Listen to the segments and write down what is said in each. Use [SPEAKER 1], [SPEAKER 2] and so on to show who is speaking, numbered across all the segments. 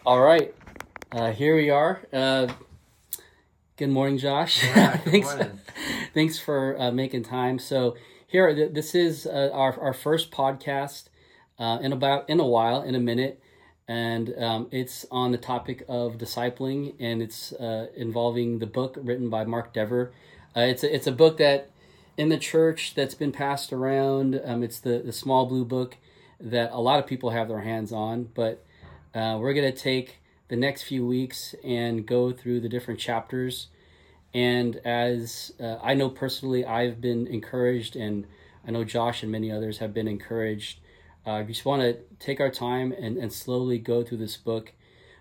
[SPEAKER 1] All right, here we are. Good morning, Josh.
[SPEAKER 2] Yeah, good
[SPEAKER 1] thanks,
[SPEAKER 2] morning.
[SPEAKER 1] thanks for making time. So here, this is our first podcast in a while, in a minute, and it's on the topic of discipling, and it's involving the book written by Mark Dever. It's a book that in the church that's been passed around. It's the small blue book that a lot of people have their hands on, but we're going to take the next few weeks and go through the different chapters. And as I know personally, I've been encouraged, and I know Josh and many others have been encouraged. We just want to take our time and slowly go through this book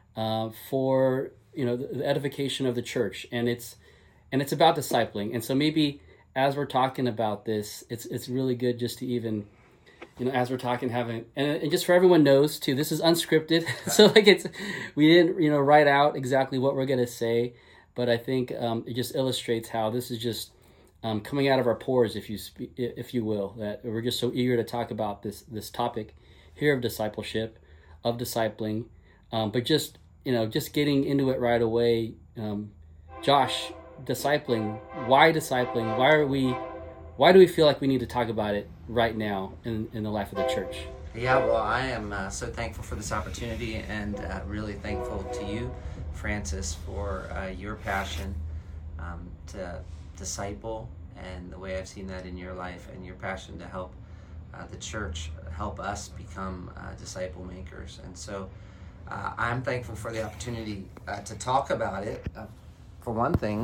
[SPEAKER 1] for the edification of the church, and it's about discipling. And so maybe as we're talking about this, it's really good just to even as we're talking, having and just for everyone knows too, this is unscripted. So we didn't write out exactly what we're gonna say, but I think it just illustrates how this is just coming out of our pores, if you will, that we're just so eager to talk about this topic here of discipleship, of discipling, but just getting into it right away. Josh, discipling. Why discipling? Why do we feel like we need to talk about it right now in the life of the church?
[SPEAKER 2] Yeah, well, I am so thankful for this opportunity and really thankful to you, Francis, for your passion to disciple and the way I've seen that in your life and your passion to help the church, help us become disciple makers. And so I'm thankful for the opportunity to talk about it. For one thing,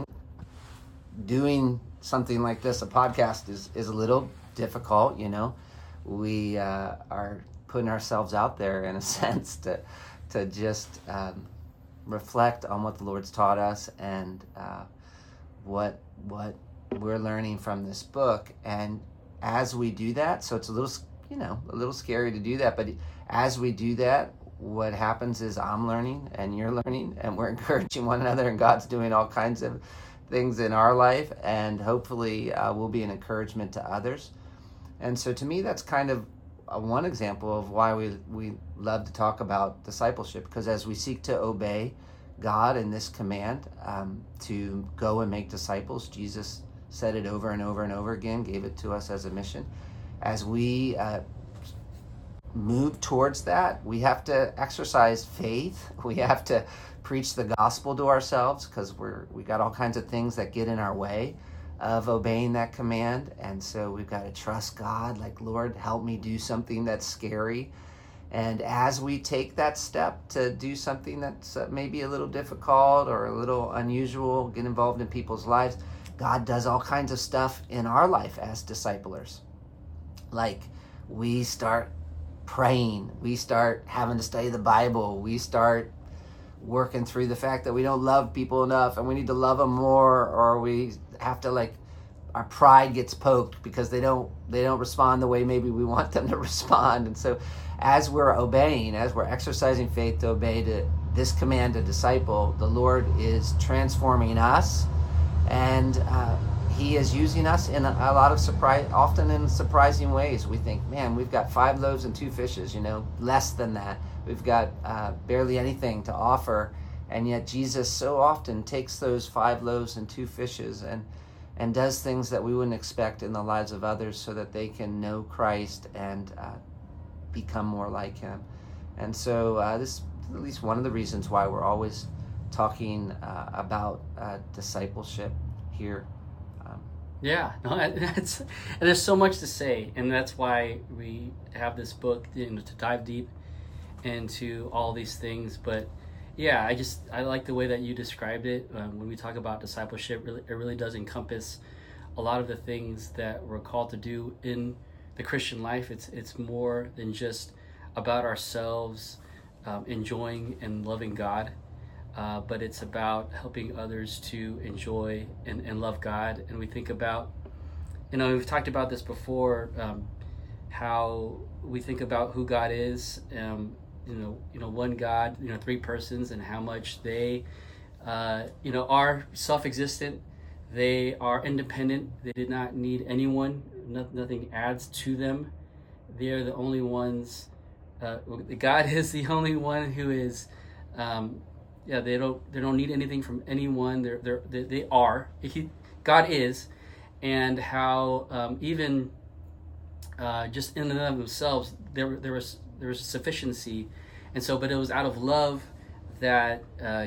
[SPEAKER 2] doing something like this, a podcast, is a little difficult. We are putting ourselves out there in a sense to just reflect on what the Lord's taught us and what we're learning from this book. And as we do that, so it's a little scary to do that, but as we do that, what happens is I'm learning and you're learning and we're encouraging one another, and God's doing all kinds of things in our life, and hopefully will be an encouragement to others. And so to me, that's kind of one example of why we love to talk about discipleship, because as we seek to obey God in this command to go and make disciples, Jesus said it over and over and over again, gave it to us as a mission. As we move towards that, we have to exercise faith. We have to preach the gospel to ourselves, because we got all kinds of things that get in our way of obeying that command. And so we've got to trust God, like, Lord, help me do something that's scary. And as we take that step to do something that's maybe a little difficult or a little unusual, get involved in people's lives, God does all kinds of stuff in our life as disciplers. Like, we start praying, we start having to study the Bible, we start working through the fact that we don't love people enough and we need to love them more, or we have to, our pride gets poked because they don't respond the way maybe we want them to respond. And so as we're obeying, as we're exercising faith to obey to this command to disciple, the Lord is transforming us, and he is using us in a lot of often in surprising ways. We think, man, we've got 5 loaves and 2 fishes, less than that. We've got barely anything to offer, and yet Jesus so often takes those 5 loaves and 2 fishes and does things that we wouldn't expect in the lives of others so that they can know Christ and become more like him. And so this is at least one of the reasons why we're always talking about discipleship here.
[SPEAKER 1] Yeah, no, and there's so much to say, and that's why we have this book, to dive deep into all these things. But yeah, I like the way that you described it. When we talk about discipleship, it really does encompass a lot of the things that we're called to do in the Christian life. It's more than just about ourselves enjoying and loving God, but it's about helping others to enjoy and love God. And we think about, we've talked about this before, how we think about who God is. One God, 3 persons, and how much they, are self-existent. They are independent. They did not need anyone. Nothing adds to them. They're the only ones. God is the only one who is um, yeah, they don't need anything from anyone. They are. God is, and how even just in and of themselves there was sufficiency, and so but it was out of love that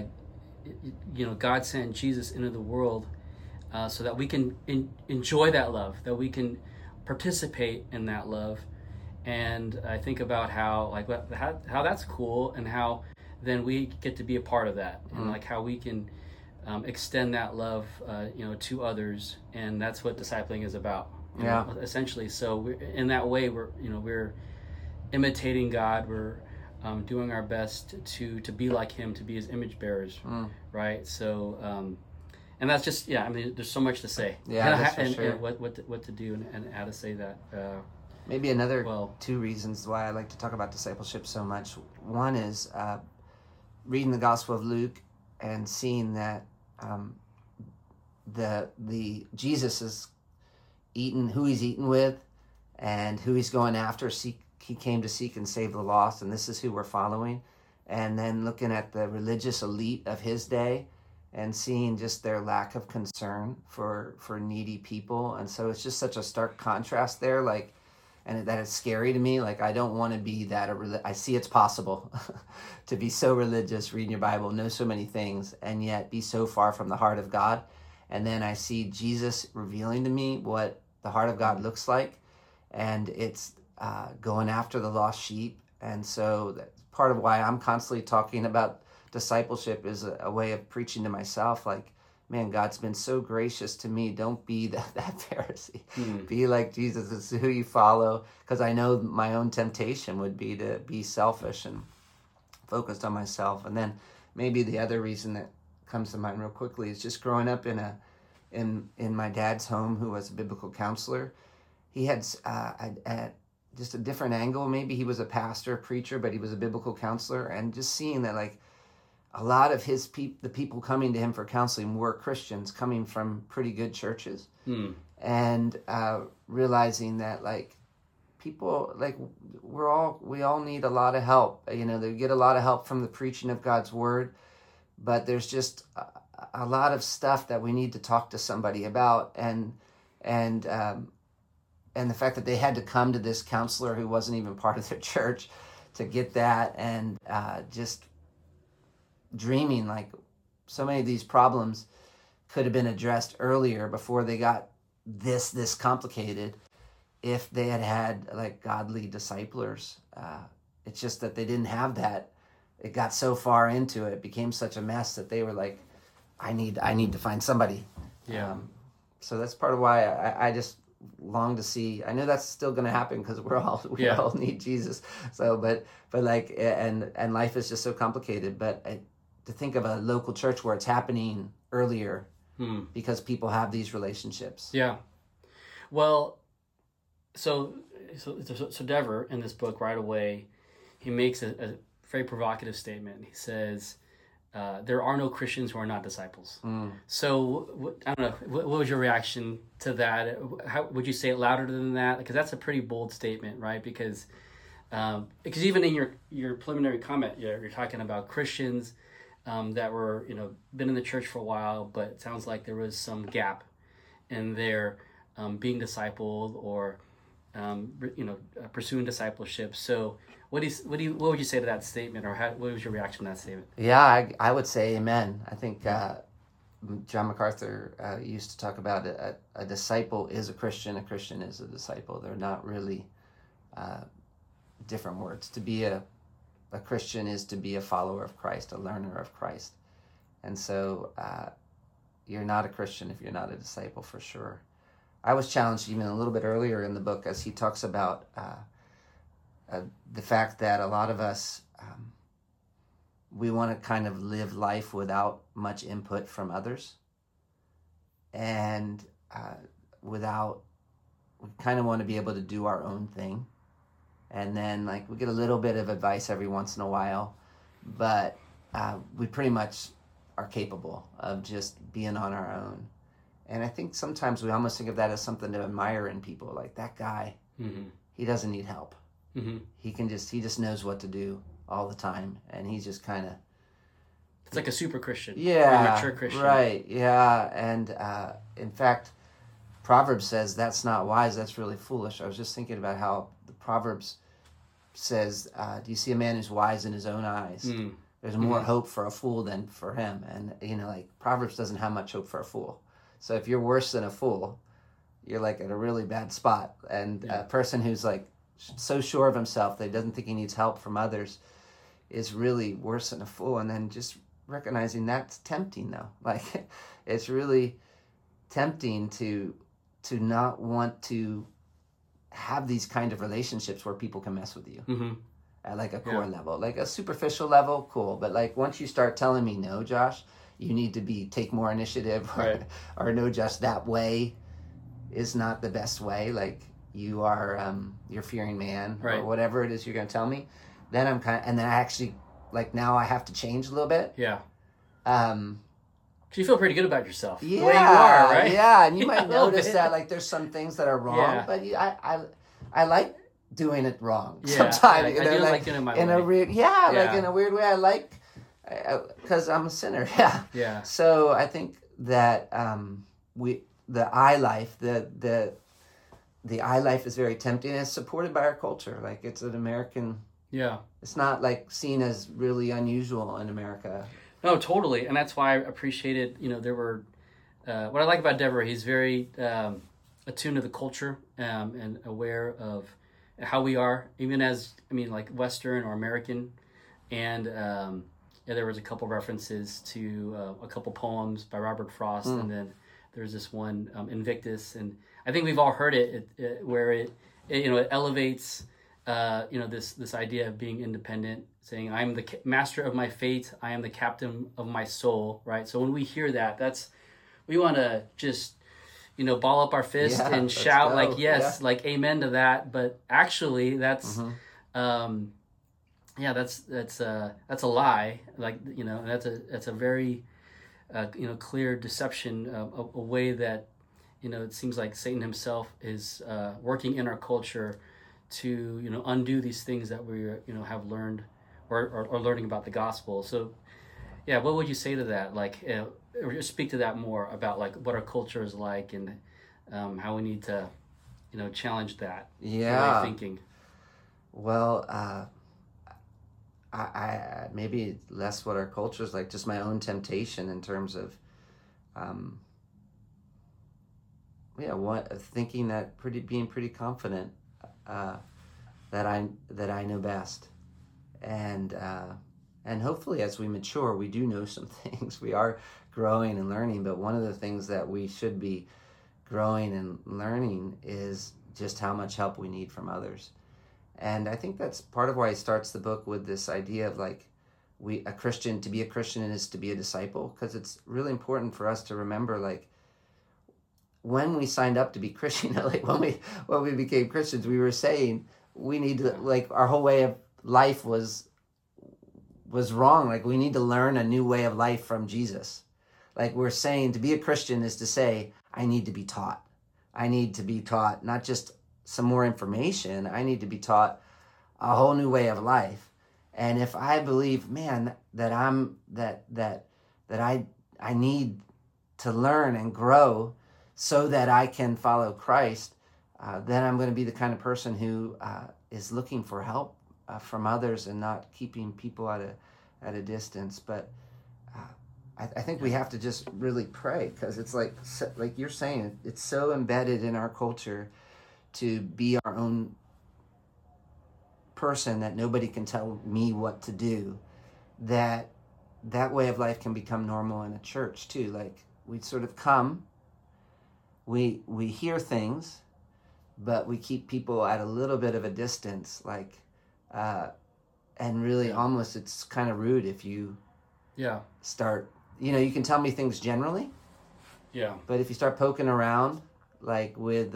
[SPEAKER 1] God sent Jesus into the world so that we can enjoy that love, that we can participate in that love. And I think about how how that's cool, and how then we get to be a part of that, and like how we can extend that love to others, and that's what discipling is about. Essentially. So in that way we're imitating God. We're doing our best to be like Him, to be His image bearers, right? So and that's just I mean, there's so much to say. And what to do and how to say that.
[SPEAKER 3] Maybe another two reasons why I like to talk about discipleship so much. One is reading the Gospel of Luke and seeing that the Jesus is eating, who He's eating with, and who He's going after. He came to seek and save the lost, and this is who we're following. And then looking at the religious elite of His day and seeing just their lack of concern for needy people. And so it's just such a stark contrast there, and that is scary to me. Like, I don't want to be that. I see it's possible to be so religious, reading your Bible, know so many things, and yet be so far from the heart of God. And then I see Jesus revealing to me what the heart of God looks like, and it's going after the lost sheep. And so that's part of why I'm constantly talking about discipleship, is a way of preaching to myself, like, man, God's been so gracious to me. Don't be that Pharisee. Be like Jesus. It's who you follow. Because I know my own temptation would be to be selfish and focused on myself. And then maybe the other reason that comes to mind real quickly is just growing up in my dad's home, who was a biblical counselor. He had just a different angle. Maybe he was a pastor, preacher, but he was a biblical counselor. And just seeing that, like, a lot of the people coming to him for counseling were Christians coming from pretty good churches, and realizing that, like, people, like, we all need a lot of help. They get a lot of help from the preaching of God's word, but there's just a lot of stuff that we need to talk to somebody about, and the fact that they had to come to this counselor who wasn't even part of their church to get that, and just dreaming like so many of these problems could have been addressed earlier before they got this complicated, if they had like godly disciplers. It's just that they didn't have that. It got so far into it, became such a mess that they were like, I need to find somebody. So that's part of why I just long to see. I know that's still going to happen because we all need Jesus. So, but like, and life is just so complicated. But to think of a local church where it's happening earlier because people have these relationships.
[SPEAKER 1] Yeah. Well, so Dever in this book right away, he makes a very provocative statement. He says, there are no Christians who are not disciples. So I don't know, what was your reaction to that? How would you say it louder than that? Because that's a pretty bold statement, right? Because even in your preliminary comment, you're talking about Christians that were been in the church for a while, but it sounds like there was some gap in their being discipled or pursuing discipleship. So what would you say to that statement, or what was your reaction to that statement?
[SPEAKER 3] Yeah, I would say amen. I think John MacArthur used to talk about a disciple is a Christian is a disciple. They're not really different words. To be a Christian is to be a follower of Christ, a learner of Christ. And so you're not a Christian if you're not a disciple, for sure. I was challenged even a little bit earlier in the book as he talks about the fact that a lot of us, we want to kind of live life without much input from others. And we kind of want to be able to do our own thing. And then like we get a little bit of advice every once in a while, but we pretty much are capable of just being on our own. And I think sometimes we almost think of that as something to admire in people. Like that guy, he doesn't need help. He just knows what to do all the time. And he's just kind of
[SPEAKER 1] It's like a super Christian.
[SPEAKER 3] Yeah.
[SPEAKER 1] Or a mature Christian.
[SPEAKER 3] Right. Yeah. And in fact, Proverbs says that's not wise. That's really foolish. I was just thinking about how the Proverbs says, do you see a man who's wise in his own eyes?
[SPEAKER 1] Mm.
[SPEAKER 3] There's more hope for a fool than for him. And, like Proverbs doesn't have much hope for a fool. So if you're worse than a fool, you're like at a really bad spot. And a person who's like so sure of himself that he doesn't think he needs help from others is really worse than a fool. And then just recognizing that's tempting though. Like it's really tempting to not want to have these kind of relationships where people can mess with you at like a core level. Like a superficial level, cool. But like once you start telling me, no, Josh, you need to take more initiative or no, just that way is not the best way. Like you are, you're fearing man or whatever it is you're going to tell me. Then I'm and then I actually, like now I have to change a little bit.
[SPEAKER 1] Yeah. You feel pretty good about yourself.
[SPEAKER 3] Yeah.
[SPEAKER 1] The way you are, right?
[SPEAKER 3] Yeah. And you might notice that like there's some things that are wrong, but I like doing it wrong sometimes.
[SPEAKER 1] I do like doing it my way.
[SPEAKER 3] Like in a weird way. I like, because I'm a sinner. Yeah.
[SPEAKER 1] Yeah.
[SPEAKER 3] So I think that the I life, the I life is very tempting and it's supported by our culture. Like it's an American.
[SPEAKER 1] Yeah.
[SPEAKER 3] It's not like seen as really unusual in America.
[SPEAKER 1] No, totally. And that's why I appreciated, there were, what I like about Dever, he's very attuned to the culture and aware of how we are, even as, like Western or American. And there was a couple references to a couple poems by Robert Frost. And then there's this one, Invictus. And I think we've all heard it where it elevates, this idea of being independent, saying, I am the master of my fate. I am the captain of my soul, right? So when we hear that, we want to just, ball up our fist and shout like, yes, like amen to that. But actually that's, that's a lie. Like, that's a very, clear deception, a way that, it seems like Satan himself is working in our culture to, undo these things that we, have learned or learning about the gospel. So, what would you say to that? Like, or just speak to that more about like what our culture is like and how we need to, challenge that way of thinking.
[SPEAKER 3] Well, I maybe less what our culture is like, just my own temptation in terms of, thinking that being pretty confident that I know best, and hopefully as we mature, we do know some things. We are growing and learning, but one of the things that we should be growing and learning is just how much help we need from others. And I think that's part of why he starts the book with this idea of like, to be a Christian is to be a disciple, because it's really important for us to remember, like, when we signed up to be Christian, like when we became Christians, we were saying we need to, like, our whole way of life was wrong. Like, we need to learn a new way of life from Jesus. Like, we're saying to be a Christian is to say, I need to be taught. I need to be taught not just some more information. I need to be taught a whole new way of life. And if I believe, man, that I need to learn and grow so that I can follow Christ, then I'm going to be the kind of person who is looking for help from others and not keeping people at a distance. But I think we have to just really pray, because it's like you're saying, it's so embedded in our culture to be our own person, that nobody can tell me what to do, that way of life can become normal in a church too. Like, we sort of come, we hear things, but we keep people at a little bit of a distance, like, and really almost it's kind of rude if you start, you can tell me things generally, but if you start poking around, like with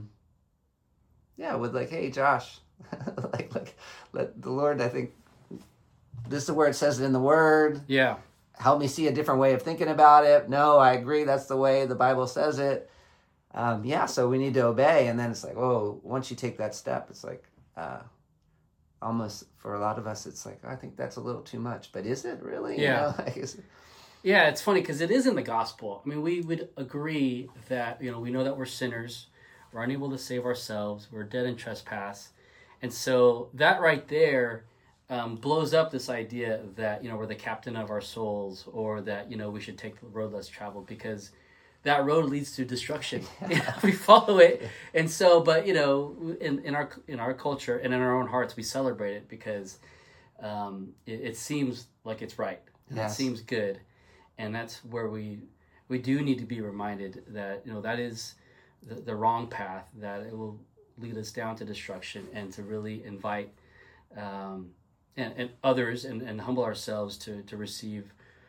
[SPEAKER 3] like, hey, Josh, like let the Lord, I think this is the word, says it in the Word.
[SPEAKER 1] Yeah.
[SPEAKER 3] Help me see a different way of thinking about it. No, I agree. That's the way the Bible says it. So we need to obey. And then it's like, once you take that step, it's like, almost for a lot of us, it's like, I think that's a little too much, but is it really?
[SPEAKER 1] Yeah.
[SPEAKER 3] You know, like,
[SPEAKER 1] Yeah, it's funny because it is in the gospel. I mean, we would agree that, we know that we're sinners. We're unable to save ourselves. We're dead in trespass. And so that right there blows up this idea that, we're the captain of our souls, or that, we should take the road less traveled, because that road leads to destruction. We follow it. And so, but, in our culture and in our own hearts, we celebrate it because it seems like it's right. And
[SPEAKER 3] Yes.
[SPEAKER 1] it seems good. And that's where we do need to be reminded that, that is the wrong path, that it will lead us down to destruction, and to really invite and others and humble ourselves to receive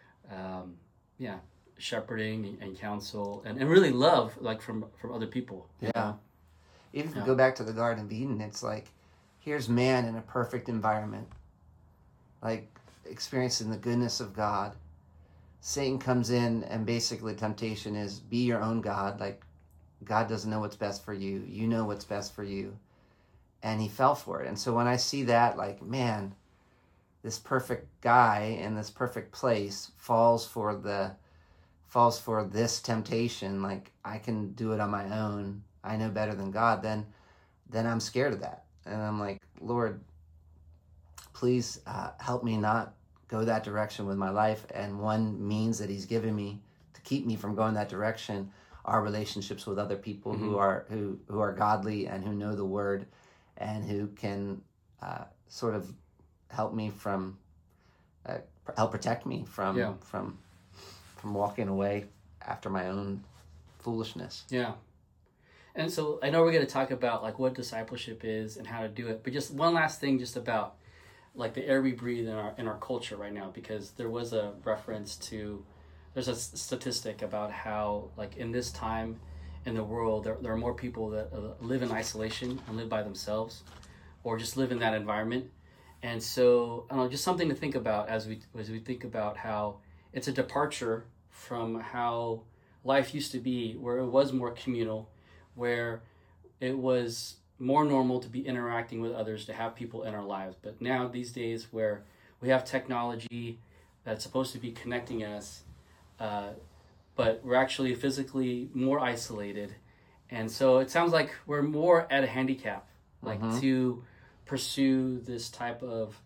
[SPEAKER 1] shepherding and counsel and really love, like from other people.
[SPEAKER 3] Yeah. Even if we go back to the Garden of Eden, it's like, here's man in a perfect environment, like experiencing the goodness of God. Satan comes in, and basically temptation is, be your own God. Like, God doesn't know what's best for you. You know what's best for you. And he fell for it. And so when I see that, like, man, this perfect guy in this perfect place falls for this temptation, like, I can do it on my own, I know better than God, then I'm scared of that. And I'm like, Lord, please help me not go that direction with my life. And one means that he's given me to keep me from going that direction are relationships with other people who are godly and who know the word, and who can sort of help me help protect me from walking away after my own foolishness.
[SPEAKER 1] Yeah. And so I know we're going to talk about like what discipleship is and how to do it, but just one last thing just about like the air we breathe in our culture right now, because there was a reference to, there's a statistic about how like in this time in the world, there are more people that live in isolation and live by themselves, or just live in that environment. And so, I don't know, just something to think about as we think about how it's a departure from how life used to be, where it was more communal, where it was more normal to be interacting with others, to have people in our lives. But now, these days, where we have technology that's supposed to be connecting us, but we're actually physically more isolated. And so it sounds like we're more at a handicap, like to pursue this type of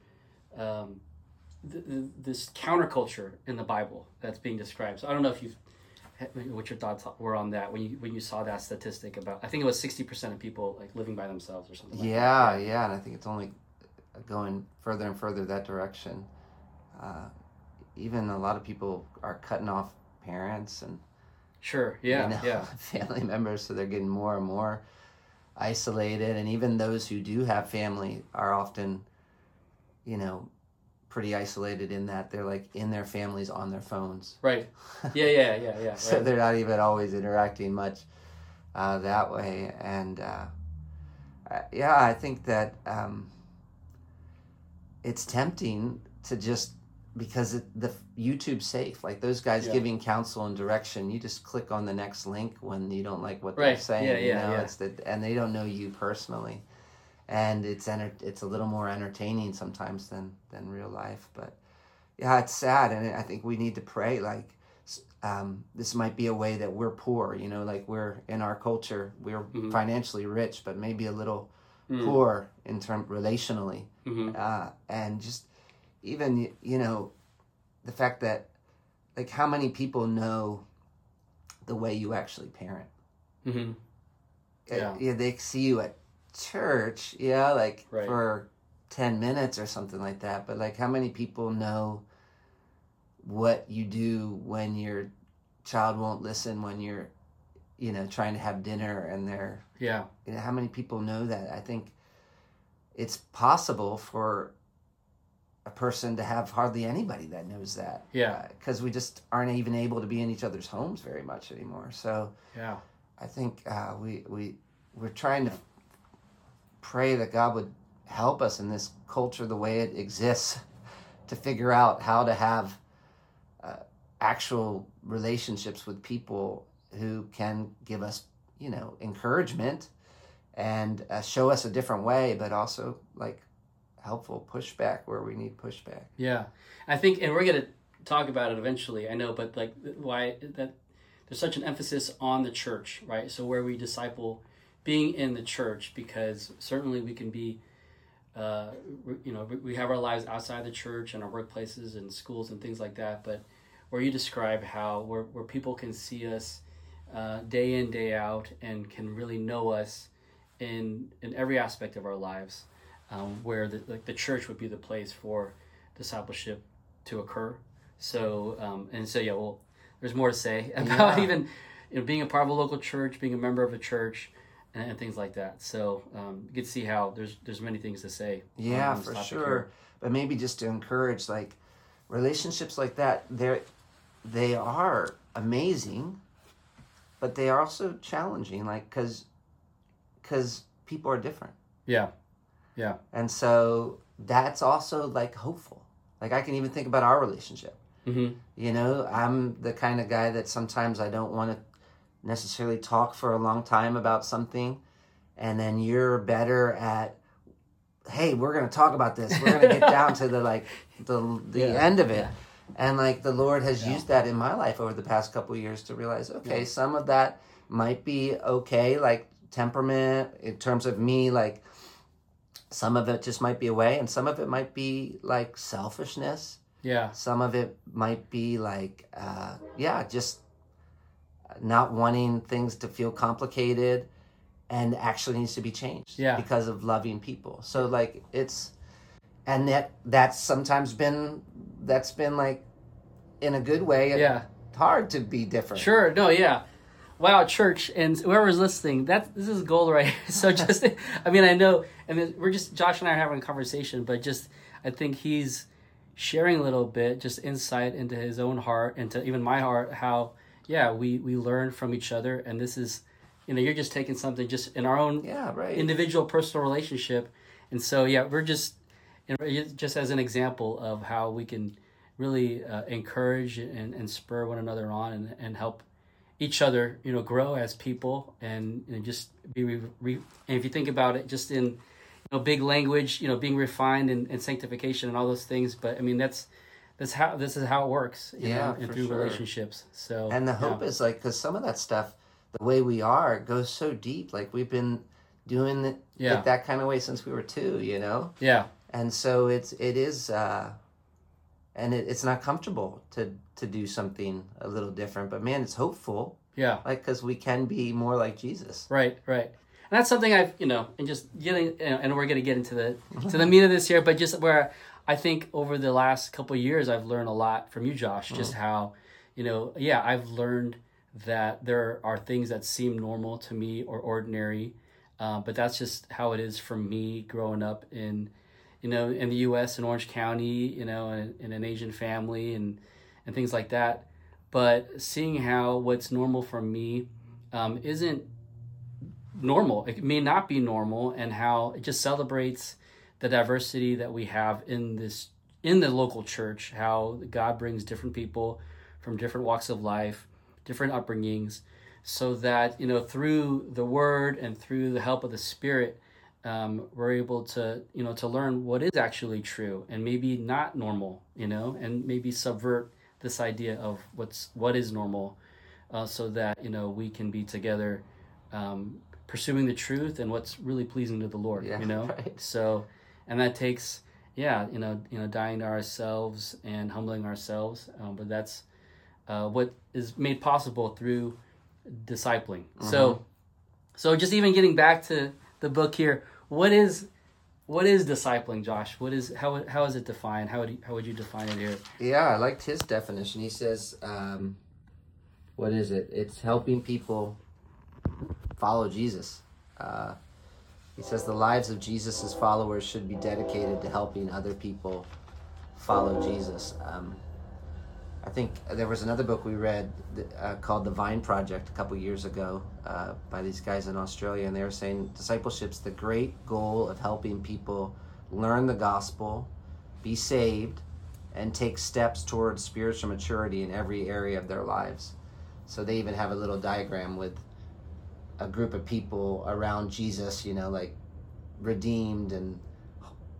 [SPEAKER 1] this counterculture in the Bible that's being described. So I don't know if what your thoughts were on that when you saw that statistic about, I think it was 60% of people like living by themselves or something like that.
[SPEAKER 3] Yeah, and I think it's only going further and further that direction. Even a lot of people are cutting off parents and family members, so they're getting more and more isolated. And even those who do have family are often, pretty isolated in that they're like in their families on their phones.
[SPEAKER 1] Right. Yeah.
[SPEAKER 3] So
[SPEAKER 1] right.
[SPEAKER 3] they're not even always interacting much that way. And I think that it's tempting to just, because the YouTube's safe, like those guys giving counsel and direction, you just click on the next link when you don't like what they're saying. It's and they don't know you personally, and it's a little more entertaining sometimes than real life. But it's sad, and I think we need to pray, like this might be a way that we're poor, like we're in our culture, we're financially rich, but maybe a little poor in relationally, and just even, the fact that, like, how many people know the way you actually parent? They see you at church, for 10 minutes or something like that. But, like, how many people know what you do when your child won't listen when you're, trying to have dinner and they're... how many people know that? I think it's possible for a person to have hardly anybody that knows that. Because we just aren't even able to be in each other's homes very much anymore. So I think we're trying to pray that God would help us in this culture the way it exists to figure out how to have actual relationships with people who can give us, encouragement and show us a different way, but also like helpful, pushback where we need pushback.
[SPEAKER 1] Yeah, I think, and we're gonna talk about it eventually. I know, but like why that there's such an emphasis on the church, right? So where we disciple, being in the church, because certainly we can be, we have our lives outside the church and our workplaces and schools and things like that. But where you describe how where people can see us day in, day out, and can really know us in every aspect of our lives, where the church would be the place for discipleship to occur. So well, there's more to say about even being a part of a local church, being a member of a church, and things like that. So you can see how there's many things to say.
[SPEAKER 3] Yeah, for sure. Here. But maybe just to encourage, like, relationships like that, they are amazing, but they are also challenging, like, because people are different.
[SPEAKER 1] Yeah.
[SPEAKER 3] And so that's also, like, hopeful. Like, I can even think about our relationship.
[SPEAKER 1] Mm-hmm.
[SPEAKER 3] I'm the kind of guy that sometimes I don't want to necessarily talk for a long time about something, and then you're better at, hey, we're going to talk about this. We're going to get down to the end of it.
[SPEAKER 1] Yeah.
[SPEAKER 3] And like the Lord has used that in my life over the past couple of years to realize, okay, some of that might be okay, like temperament in terms of me, like some of it just might be away, and some of it might be like selfishness.
[SPEAKER 1] Yeah.
[SPEAKER 3] Some of it might be like, just not wanting things to feel complicated and actually needs to be changed because of loving people. So like that's sometimes been like in a good way, hard to be different.
[SPEAKER 1] Sure. No, yeah. Wow, church, and whoever's listening, this is gold right here. So just, I mean, I know, and we're just, Josh and I are having a conversation, but just, I think he's sharing a little bit, just insight into his own heart, and to even my heart, how, we learn from each other, and this is, you're just taking something just in our own individual personal relationship, and so, we're just as an example of how we can really encourage and spur one another on and help each other, grow as people, and just be, and if you think about it, just in, big language, being refined and sanctification and all those things. But I mean, this is how it works, and through relationships. So,
[SPEAKER 3] and the hope is like, because some of that stuff, the way we are, goes so deep. Like we've been doing it like that kind of way since we were 2,
[SPEAKER 1] Yeah.
[SPEAKER 3] And so it is, and it's not comfortable to do something a little different, but man, it's hopeful.
[SPEAKER 1] Yeah.
[SPEAKER 3] Like, because we can be more like Jesus.
[SPEAKER 1] Right. And that's something I've, and just getting, and we're going to get into the meat of this here, but just where I think over the last couple of years, I've learned a lot from you, Josh, just how, I've learned that there are things that seem normal to me or ordinary, but that's just how it is for me growing up in the U.S. in Orange County, in an Asian family and things like that. But seeing how what's normal for me isn't normal. It may not be normal, and how it just celebrates the diversity that we have in the local church, how God brings different people from different walks of life, different upbringings, so that, through the Word and through the help of the Spirit, we're able to, to learn what is actually true and maybe not normal, and maybe subvert this idea of what is normal, so that, we can be together, pursuing the truth and what's really pleasing to the Lord,
[SPEAKER 3] Right.
[SPEAKER 1] So, and that takes, dying to ourselves and humbling ourselves. But that's what is made possible through discipling. So just even getting back to the book here, what is discipling, Josh? How is it defined? How would you define it here?
[SPEAKER 3] Yeah, I liked his definition. He says, what is it? It's helping people follow Jesus. He says the lives of Jesus' followers should be dedicated to helping other people follow Jesus. I think there was another book we read called The Vine Project a couple years ago by these guys in Australia, and they were saying discipleship's the great goal of helping people learn the gospel, be saved, and take steps towards spiritual maturity in every area of their lives. So they even have a little diagram with a group of people around Jesus, like redeemed and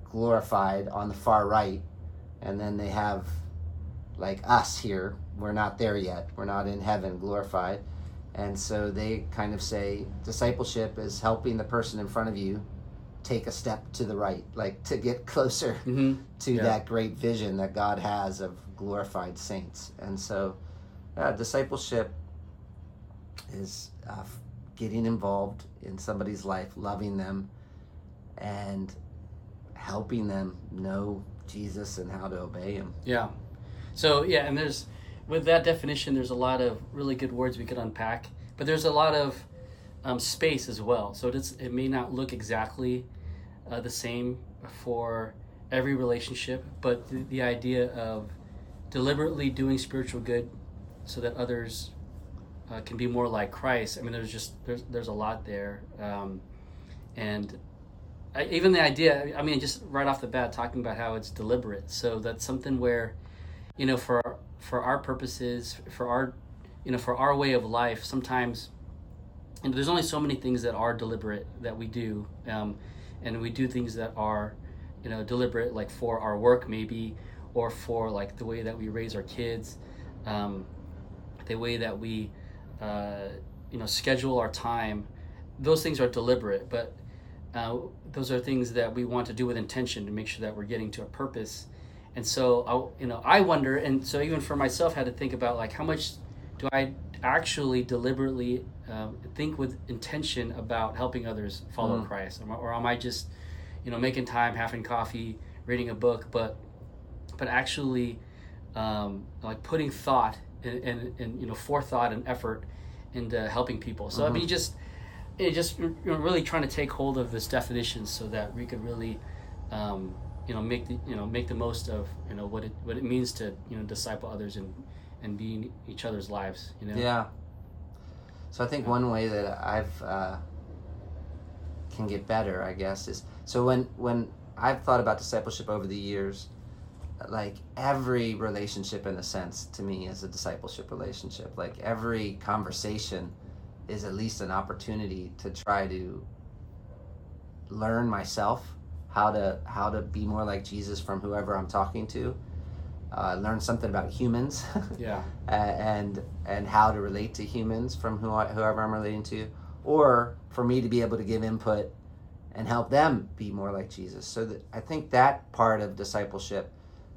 [SPEAKER 3] glorified on the far right, and then they have like us here. We're not there yet. We're not in heaven glorified. And so they kind of say discipleship is helping the person in front of you take a step to the right, like to get closer to that great vision that God has of glorified saints. And so discipleship is getting involved in somebody's life, loving them, and helping them know Jesus and how to obey him.
[SPEAKER 1] Yeah. So, yeah, and with that definition, there's a lot of really good words we could unpack, but there's a lot of space as well. So it may not look exactly the same for every relationship, but the idea of deliberately doing spiritual good so that others can be more like Christ. I mean, there's a lot there, and even the idea. I mean, just right off the bat, talking about how it's deliberate. So that's something where, for our purposes, for our way of life, sometimes, and there's only so many things that are deliberate that we do, and we do things that are, deliberate, like for our work maybe, or for like the way that we raise our kids, the way that we, schedule our time. Those things are deliberate, but those are things that we want to do with intention to make sure that we're getting to a purpose. And so, I wonder, and so even for myself, had to think about like how much do I actually deliberately think with intention about helping others follow Christ, or am I just, making time, having coffee, reading a book, but actually like putting thought and forethought and effort into helping people. So I mean, just really trying to take hold of this definition so that we could really make the most of what it means to disciple others and be in each other's lives.
[SPEAKER 3] Yeah. So I think one way that I've can get better, I guess, is so when I've thought about discipleship over the years, like every relationship in a sense to me is a discipleship relationship. Like every conversation is at least an opportunity to try to learn myself how to be more like Jesus from whoever I'm talking to, learn something about humans, and how to relate to humans from whoever I'm relating to, or for me to be able to give input and help them be more like Jesus. So that I think that part of discipleship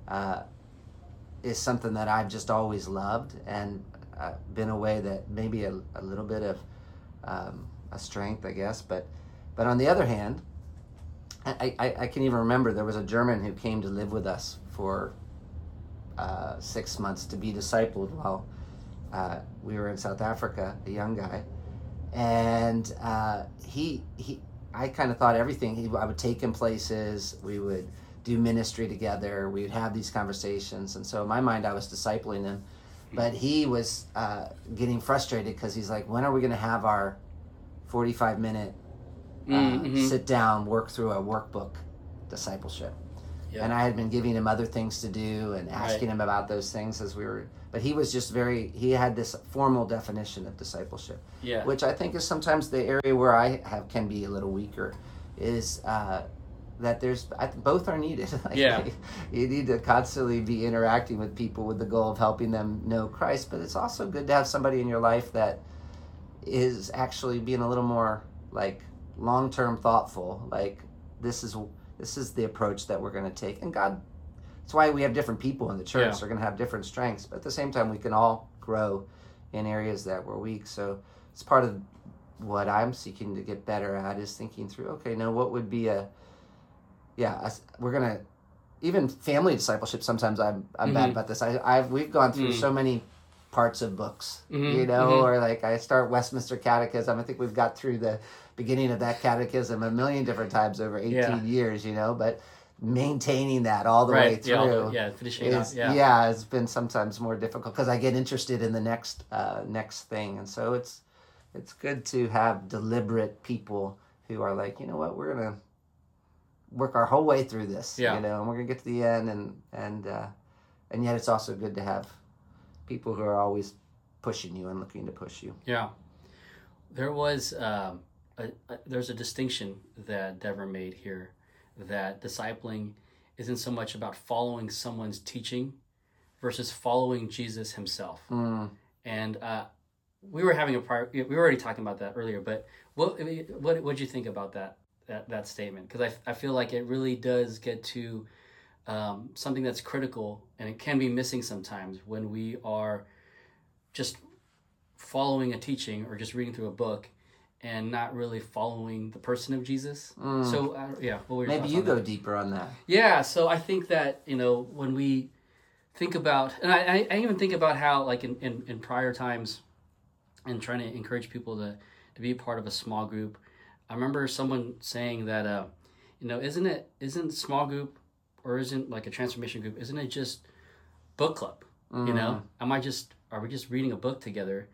[SPEAKER 3] is something that I've just always loved, and been a way that maybe a little bit of a strength, I guess. But on the other hand, I can even remember there was a German who came to live with us for 6 months to be discipled while we were in South Africa, a young guy. And I kind of thought everything, I would take him places, we would do ministry together, we would have these conversations. And so in my mind, I was discipling him. But he was getting frustrated because he's like, when are we going to have our 45-minute sit down, work through a workbook discipleship? Yeah. And I had been giving him other things to do and asking him about those things as we were, but he was just he had this formal definition of discipleship, which I think is sometimes the area where I can be a little weaker, is that both are needed. You need to constantly be interacting with people with the goal of helping them know Christ, but it's also good to have somebody in your life that is actually being a little more like long-term thoughtful, like this is the approach that we're going to take. And God, that's why we have different people in the church. They're going to have different strengths, but at the same time we can all grow in areas that we're weak. So it's part of what I'm seeking to get better at, is thinking through, okay, now what would be we're going to, even family discipleship, sometimes I'm bad about this. We've gone through so many parts of books, or like I start Westminster Catechism. I think we've got through the beginning of that catechism a million different times over 18 years, but maintaining that all the way through
[SPEAKER 1] finishing
[SPEAKER 3] it's been sometimes more difficult because I get interested in the next thing. And so it's good to have deliberate people who are like, you know what, we're going to work our whole way through this, and we're going to get to the end, and yet it's also good to have people who are always pushing you and looking to push you.
[SPEAKER 1] Yeah. There was there's a distinction that Deborah made here that discipling isn't so much about following someone's teaching versus following Jesus himself. And we were we were already talking about that earlier, but what'd you think about that statement? Because I feel like it really does get to something that's critical, and it can be missing sometimes when we are just following a teaching or just reading through a book and not really following the person of Jesus. So what were your
[SPEAKER 3] Maybe
[SPEAKER 1] thoughts
[SPEAKER 3] you
[SPEAKER 1] on
[SPEAKER 3] go
[SPEAKER 1] that?
[SPEAKER 3] deeper on that.
[SPEAKER 1] Yeah, so I think that, when we think about, and I even think about how, like, in prior times, and trying to encourage people to be a part of a small group. I remember someone saying that, isn't small group, or isn't like a transformation group, isn't it just book club? Are we just reading a book together?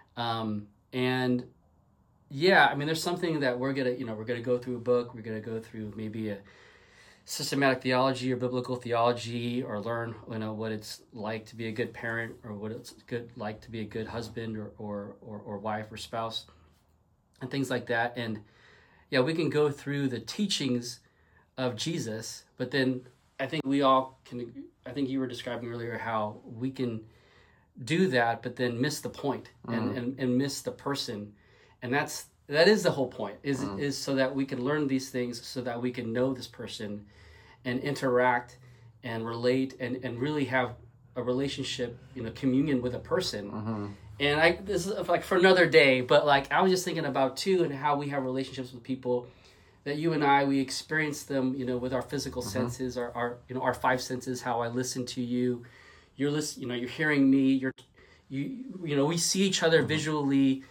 [SPEAKER 1] And yeah, I mean, there's something that we're gonna go through a book. We're gonna go through maybe a systematic theology or biblical theology, or learn what it's like to be a good parent, or what it's like to be a good husband or wife or spouse, and things like that. And yeah, we can go through the teachings of Jesus, but then I think we all can. I think you were describing earlier how we can do that, but then miss the point and miss the person, and that is the whole point. Is so that we can learn these things, so that we can know this person, and interact and relate and really have a relationship, communion with a person. And this is like for another day, but like I was just thinking about too, and how we have relationships with people that you and we experience them, with our physical senses, our five senses. How I listen to you, you're you're hearing me, we see each other visually.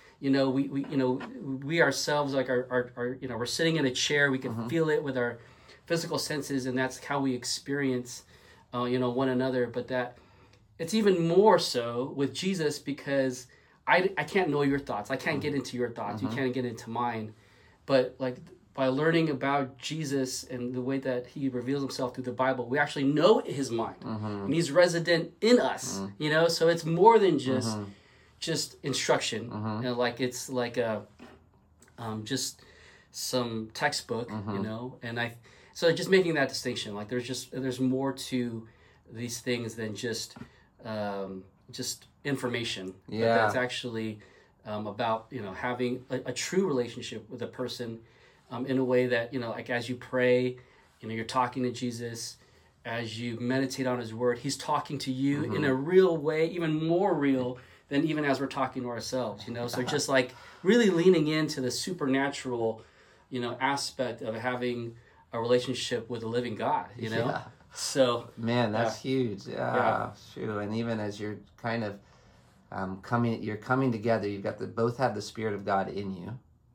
[SPEAKER 1] We ourselves, like are we're sitting in a chair, we can feel it with our physical senses, and that's how we experience, one another. But that it's even more so with Jesus, because I can't know your thoughts, I can't get into your thoughts, you can't get into mine, but like by learning about Jesus and the way that he reveals himself through the Bible, we actually know his mind, and he's resident in us. So it's more than just instruction, like it's like a just some textbook, and so just making that distinction, like there's more to these things than just information. But that's actually about having a true relationship with a person, in a way that like as you pray, you're talking to Jesus. As you meditate on his word, he's talking to you in a real way, even more real than even as we're talking to ourselves, So just like really leaning into the supernatural, aspect of having a relationship with a living God,
[SPEAKER 3] Yeah.
[SPEAKER 1] So
[SPEAKER 3] man, that's huge. Yeah, true. And even as you're kind of coming together, you've got both have the Spirit of God in you,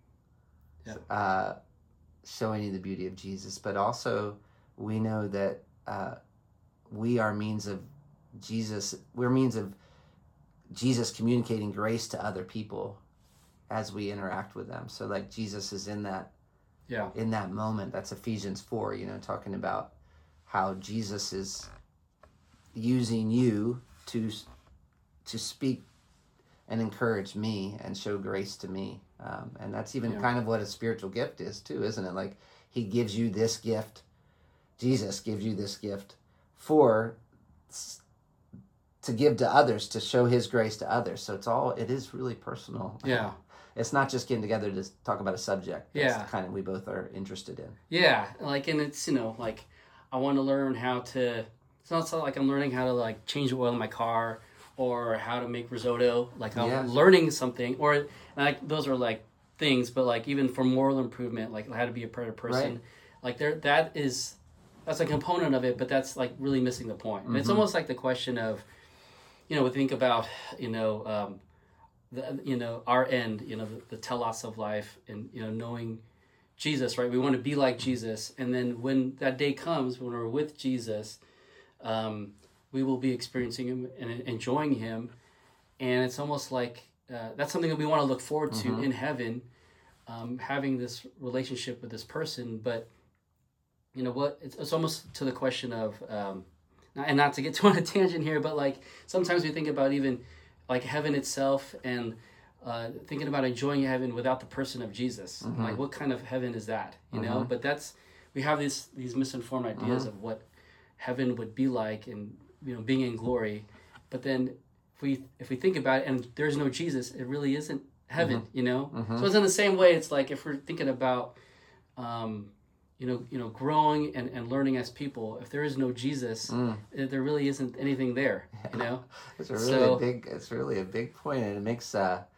[SPEAKER 3] showing you the beauty of Jesus, but also we know that we are means of Jesus. We're means of Jesus communicating grace to other people as we interact with them. So like Jesus is in that moment. That's Ephesians 4, talking about how Jesus is using you to speak and encourage me and show grace to me. And that's even kind of what a spiritual gift is too, isn't it? Like he gives you this gift. Jesus gives you this gift to give to others, to show his grace to others. So it is really personal.
[SPEAKER 1] Yeah.
[SPEAKER 3] It's not just getting together to talk about a subject. That's kind of we both are interested in.
[SPEAKER 1] Yeah. Like, and it's, like I want to learn how to, it's not like I'm learning how to like change the oil in my car or how to make risotto. Like I'm learning something, or like those are like things, but like even for moral improvement, like how to be a better person, like that's a component of it, but that's like really missing the point. And it's almost like the question of, we think about, our end, the telos of life, and, knowing Jesus, right? We want to be like Jesus. And then when that day comes, when we're with Jesus, we will be experiencing him and enjoying him. And it's almost like that's something that we want to look forward to in heaven, having this relationship with this person. But, it's almost to the question of, and not to get too on a tangent here, but like sometimes we think about even like heaven itself, and thinking about enjoying heaven without the person of Jesus. Like what kind of heaven is that? But we have these misinformed ideas of what heaven would be like, and being in glory. But then if we think about it, and there's no Jesus, it really isn't heaven. So it's in the same way. It's like if we're thinking about growing and learning as people, if there is no Jesus, there really isn't anything there.
[SPEAKER 3] It's really a big point, and it makes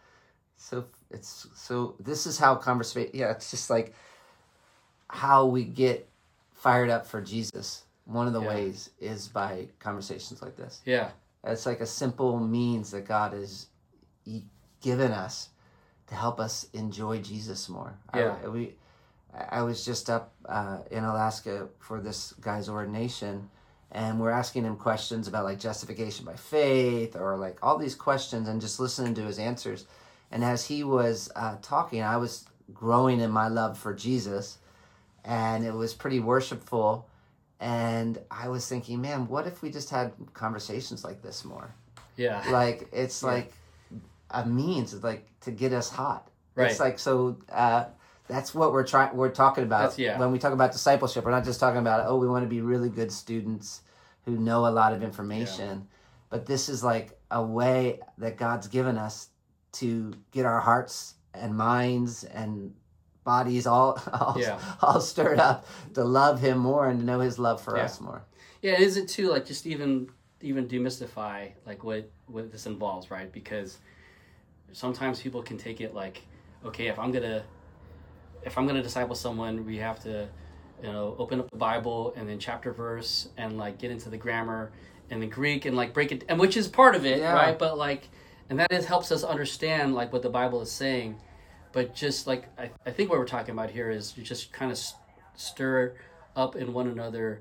[SPEAKER 3] this is how conversation. Yeah, it's just like how we get fired up for Jesus. One of the ways is by conversations like this.
[SPEAKER 1] Yeah,
[SPEAKER 3] it's like a simple means that God has given us to help us enjoy Jesus more.
[SPEAKER 1] Yeah.
[SPEAKER 3] I was just up in Alaska for this guy's ordination, and we're asking him questions about like justification by faith, or like all these questions, and just listening to his answers. And as he was talking, I was growing in my love for Jesus, and it was pretty worshipful. And I was thinking, man, what if we just had conversations like this more?
[SPEAKER 1] Yeah.
[SPEAKER 3] Like, it's like a means of like to get us hot.
[SPEAKER 1] Right.
[SPEAKER 3] It's like, so that's what we're talking about. When we talk about discipleship, we're not just talking about, we want to be really good students who know a lot of information. But this is like a way that God's given us to get our hearts and minds and bodies all stirred up to love him more and to know his love for us more.
[SPEAKER 1] Yeah, is it too, like, just even demystify like what this involves, right? Because sometimes people can take it like, okay, if I'm gonna disciple someone, we have to open up the Bible and then chapter verse and like get into the grammar and the Greek and like break it, and which is part of it, right? But like, and that helps us understand like what the Bible is saying. But just like, I think what we're talking about here is you just kind of stir up in one another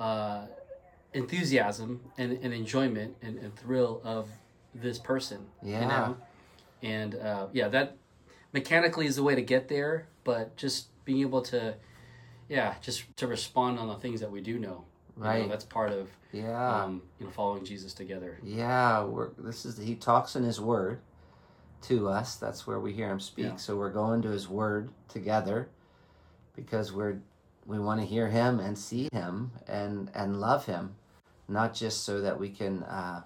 [SPEAKER 1] enthusiasm and enjoyment and thrill of this person. And that mechanically is the way to get there, but just being able to just to respond on the things that we do know.
[SPEAKER 3] Right.
[SPEAKER 1] That's part of following Jesus together.
[SPEAKER 3] He talks in his word to us. That's where we hear him speak.
[SPEAKER 1] Yeah.
[SPEAKER 3] So we're going to his word together because we want to hear him and see him and love him, not just so that we can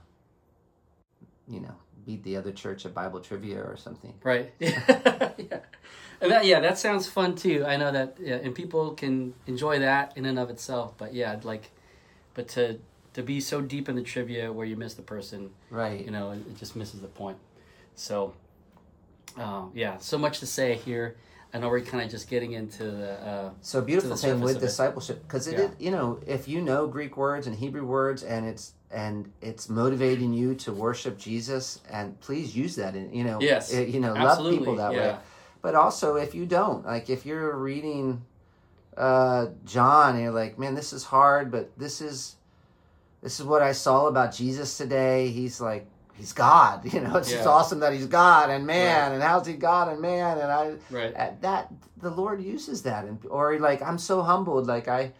[SPEAKER 3] beat the other church at Bible trivia or something.
[SPEAKER 1] Right. And that sounds fun too. I know that, and people can enjoy that in and of itself. But but to be so deep in the trivia where you miss the person,
[SPEAKER 3] right?
[SPEAKER 1] It just misses the point. So, so much to say here. I know we're kind of just getting into the
[SPEAKER 3] so beautiful thing with discipleship, because if you know Greek words and Hebrew words and it's motivating you to worship Jesus, and please use that in love people that way. But also if you don't, like if you're reading John and you're like, man, this is hard, but this is what I saw about Jesus today. He's like, he's God, it's just awesome that he's God and man, and how's he God and man, and that the Lord uses that, or like, I'm so humbled, like I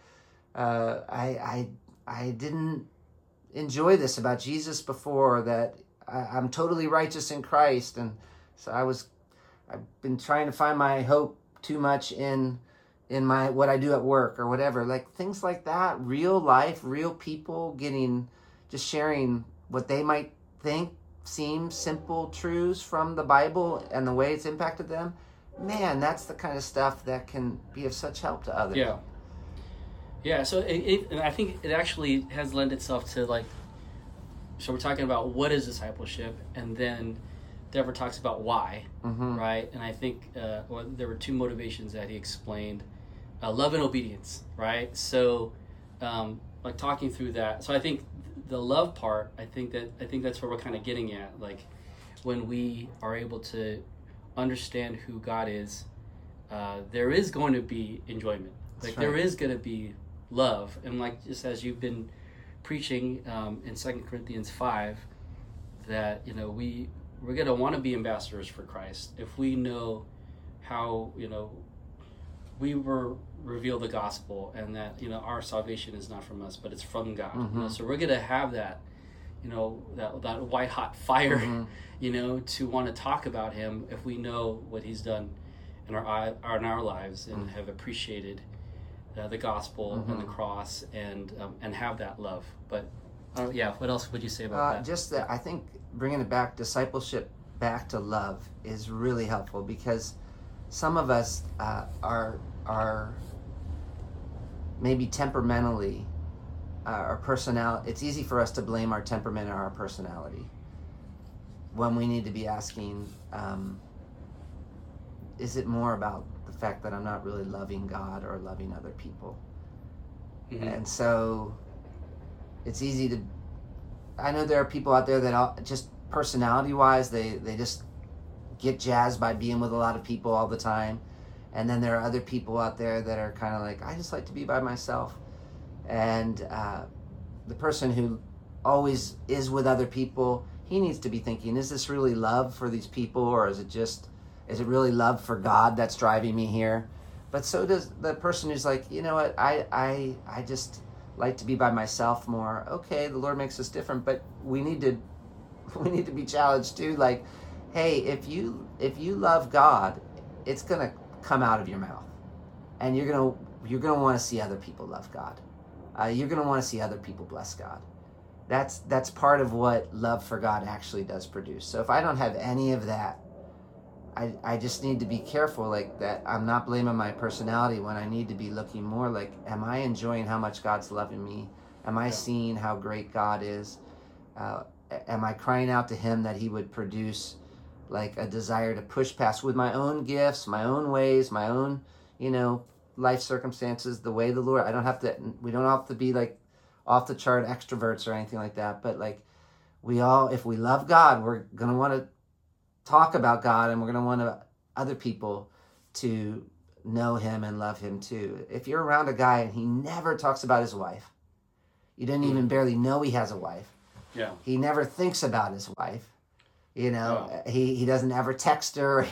[SPEAKER 3] didn't enjoy this about Jesus before, that I'm totally righteous in Christ, and so I've been trying to find my hope too much in my what I do at work or whatever, like things like that. Real life, real people just sharing what they might think seem simple truths from the Bible and the way it's impacted them. Man, that's the kind of stuff that can be of such help to others.
[SPEAKER 1] So and I think it actually has lent itself to like, so we're talking about what is discipleship, and then Dever talks about why, right? And I think there were two motivations that he explained: love and obedience, right? So like talking through that. So I think the love part, I think that's where we're kind of getting at. Like when we are able to understand who God is, there is going to be enjoyment. Like there is going to be love. And like, just as you've been preaching in 2 Corinthians 5, that, we're going to want to be ambassadors for Christ if we know how, we were revealed the gospel, and that our salvation is not from us but it's from God. So we're gonna have that that white hot fire to want to talk about him if we know what he's done in our lives and have appreciated the gospel and the cross, and have that love. But yeah, what else would you say about that?
[SPEAKER 3] Just that I think bringing it back, discipleship back to love is really helpful, because some of us are maybe temperamentally our personality. It's easy for us to blame our temperament or our personality when we need to be asking, is it more about the fact that I'm not really loving God or loving other people? And so it's easy to, I know there are people out there that just personality wise, they just get jazzed by being with a lot of people all the time. And then there are other people out there that are kind of like, I just like to be by myself. And the person who always is with other people, he needs to be thinking, is this really love for these people, or is it really love for God that's driving me here? But so does the person who's like, you know what, I just like to be by myself more. Okay, the Lord makes us different, but we need to be challenged too. Like, hey, if you love God, it's gonna come out of your mouth, and you're gonna want to see other people love God. You're gonna want to see other people bless God. That's part of what love for God actually does produce. So if I don't have any of that, I just need to be careful, like that I'm not blaming my personality when I need to be looking more like, am I enjoying how much God's loving me? Am I seeing how great God is? Am I crying out to him that he would produce like a desire to push past with my own gifts, my own ways, my own, life circumstances, the way the Lord, we don't have to be like off the chart extroverts or anything like that. But like if we love God, we're going to want to talk about God, and we're going to want other people to know him and love him too. If you're around a guy and he never talks about his wife, you didn't even barely know he has a wife.
[SPEAKER 1] Yeah.
[SPEAKER 3] He never thinks about his wife. He doesn't ever text her.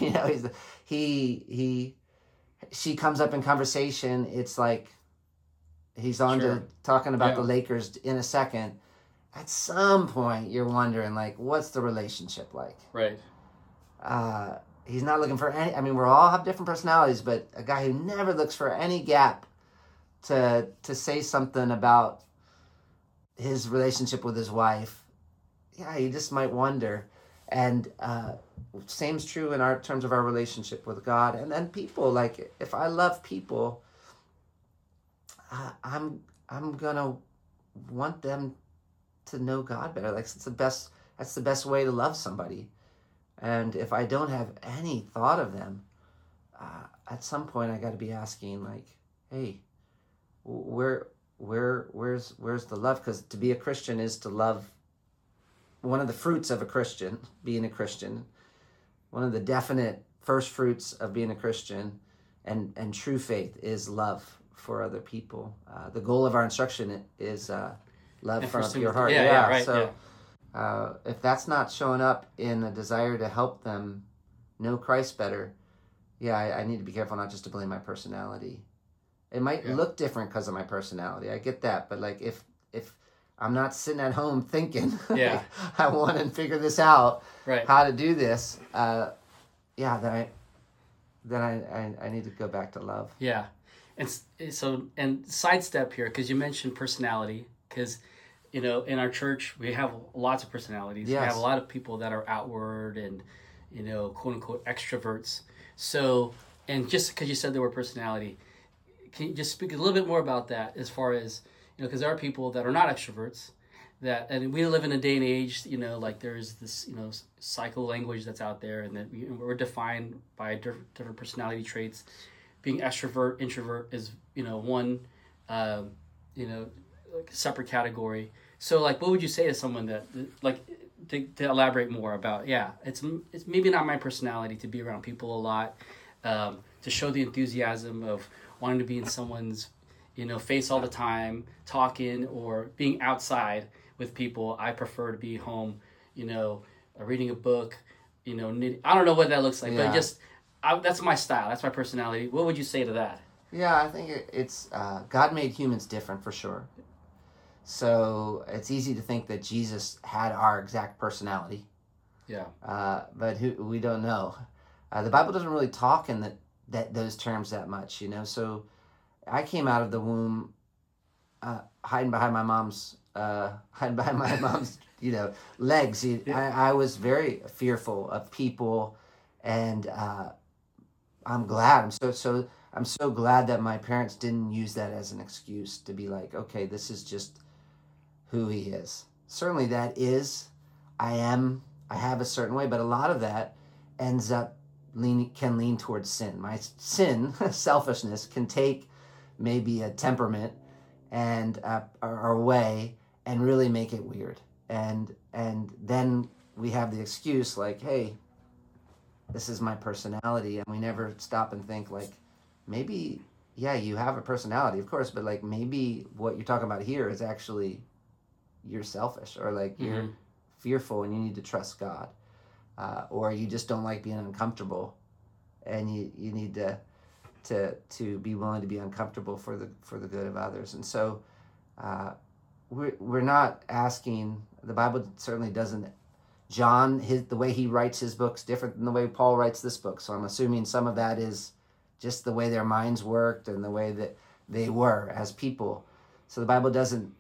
[SPEAKER 3] She comes up in conversation. It's like he's on to talking about the Lakers in a second. At some point, you're wondering, like, what's the relationship like?
[SPEAKER 1] Right.
[SPEAKER 3] He's not looking for any. I mean, we all have different personalities, but a guy who never looks for any gap to say something about his relationship with his wife, you just might wonder. And same's true in terms of our relationship with God, and then people. Like, if I love people, I'm gonna want them to know God better. Like, that's the best way to love somebody. And if I don't have any thought of them, at some point I got to be asking, like, hey, where's the love? Because to be a Christian is to love. One of the fruits of a Christian, being a Christian, one of the definite first fruits of being a Christian and true faith is love for other people. The goal of our instruction is love from a pure heart.
[SPEAKER 1] Right.
[SPEAKER 3] So if that's not showing up in a desire to help them know Christ better, I need to be careful not just to blame my personality. It might look different because of my personality. I get that. But like if I'm not sitting at home thinking, I want to figure this out, how to do this, then I need to go back to love.
[SPEAKER 1] Yeah. And sidestep here, because you mentioned personality, because, in our church, we have lots of personalities.
[SPEAKER 3] Yes.
[SPEAKER 1] We have a lot of people that are outward and, quote unquote extroverts. So, and just because you said the word personality, can you just speak a little bit more about that as far as, because there are people that are not extroverts, and we live in a day and age, like there's this, psycho language that's out there, and that we're defined by different personality traits. Being extrovert, introvert is, one, like separate category. So, like, what would you say to someone that, like, to elaborate more about? It's maybe not my personality to be around people a lot, to show the enthusiasm of wanting to be in someone's face all the time, talking or being outside with people. I prefer to be home, reading a book, I don't know what that looks like, but just that's my style. That's my personality. What would you say to that?
[SPEAKER 3] Yeah, I think it's God made humans different for sure. So it's easy to think that Jesus had our exact personality.
[SPEAKER 1] Yeah.
[SPEAKER 3] But we don't know. The Bible doesn't really talk in those terms that much, So I came out of the womb hiding behind my mom's legs. I was very fearful of people, and I'm glad. I'm so glad that my parents didn't use that as an excuse to be like, okay, this is just who he is. Certainly I have a certain way, but a lot of that ends up can lean towards sin. My sin, selfishness, can take maybe a temperament and our way and really make it weird. And then we have the excuse like, hey, this is my personality, and we never stop and think like, maybe, yeah, you have a personality, of course, but like maybe what you're talking about here is actually you're selfish, or like you're fearful and you need to trust God, or you just don't like being uncomfortable, and you need to be willing to be uncomfortable for the good of others. And so we're not asking. The Bible certainly doesn't. John, the way he writes his book's different than the way Paul writes this book. So I'm assuming some of that is just the way their minds worked and the way that they were as people. So the Bible doesn't,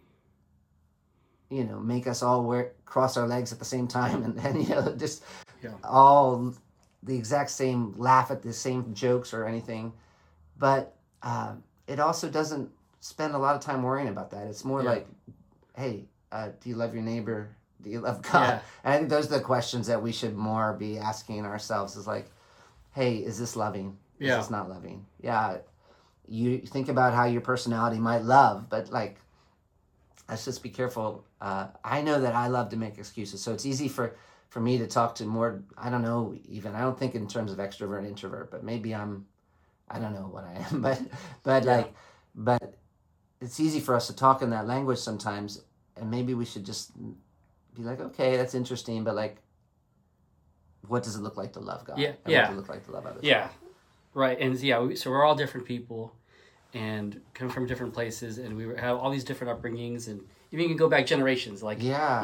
[SPEAKER 3] make us all cross our legs at the same time and just all the exact same, laugh at the same jokes or anything. But it also doesn't spend a lot of time worrying about that. It's more like, hey, do you love your neighbor? Do you love God?
[SPEAKER 1] Yeah.
[SPEAKER 3] And I think those are the questions that we should more be asking ourselves, is like, hey, is this loving? Is this not loving? Yeah. You think about how your personality might love, but like, let's just be careful. I know that I love to make excuses. So it's easy for me to talk to more, I don't know, even, I don't think in terms of extrovert and introvert, but maybe I don't know what I am, but it's easy for us to talk in that language sometimes. And maybe we should just be like, okay, that's interesting, but like, what does it look like to love God?
[SPEAKER 1] Yeah.
[SPEAKER 3] And what does it look like to love others?
[SPEAKER 1] Yeah. Right. And so we're all different people and come from different places, and we have all these different upbringings, and even you can go back generations. Like,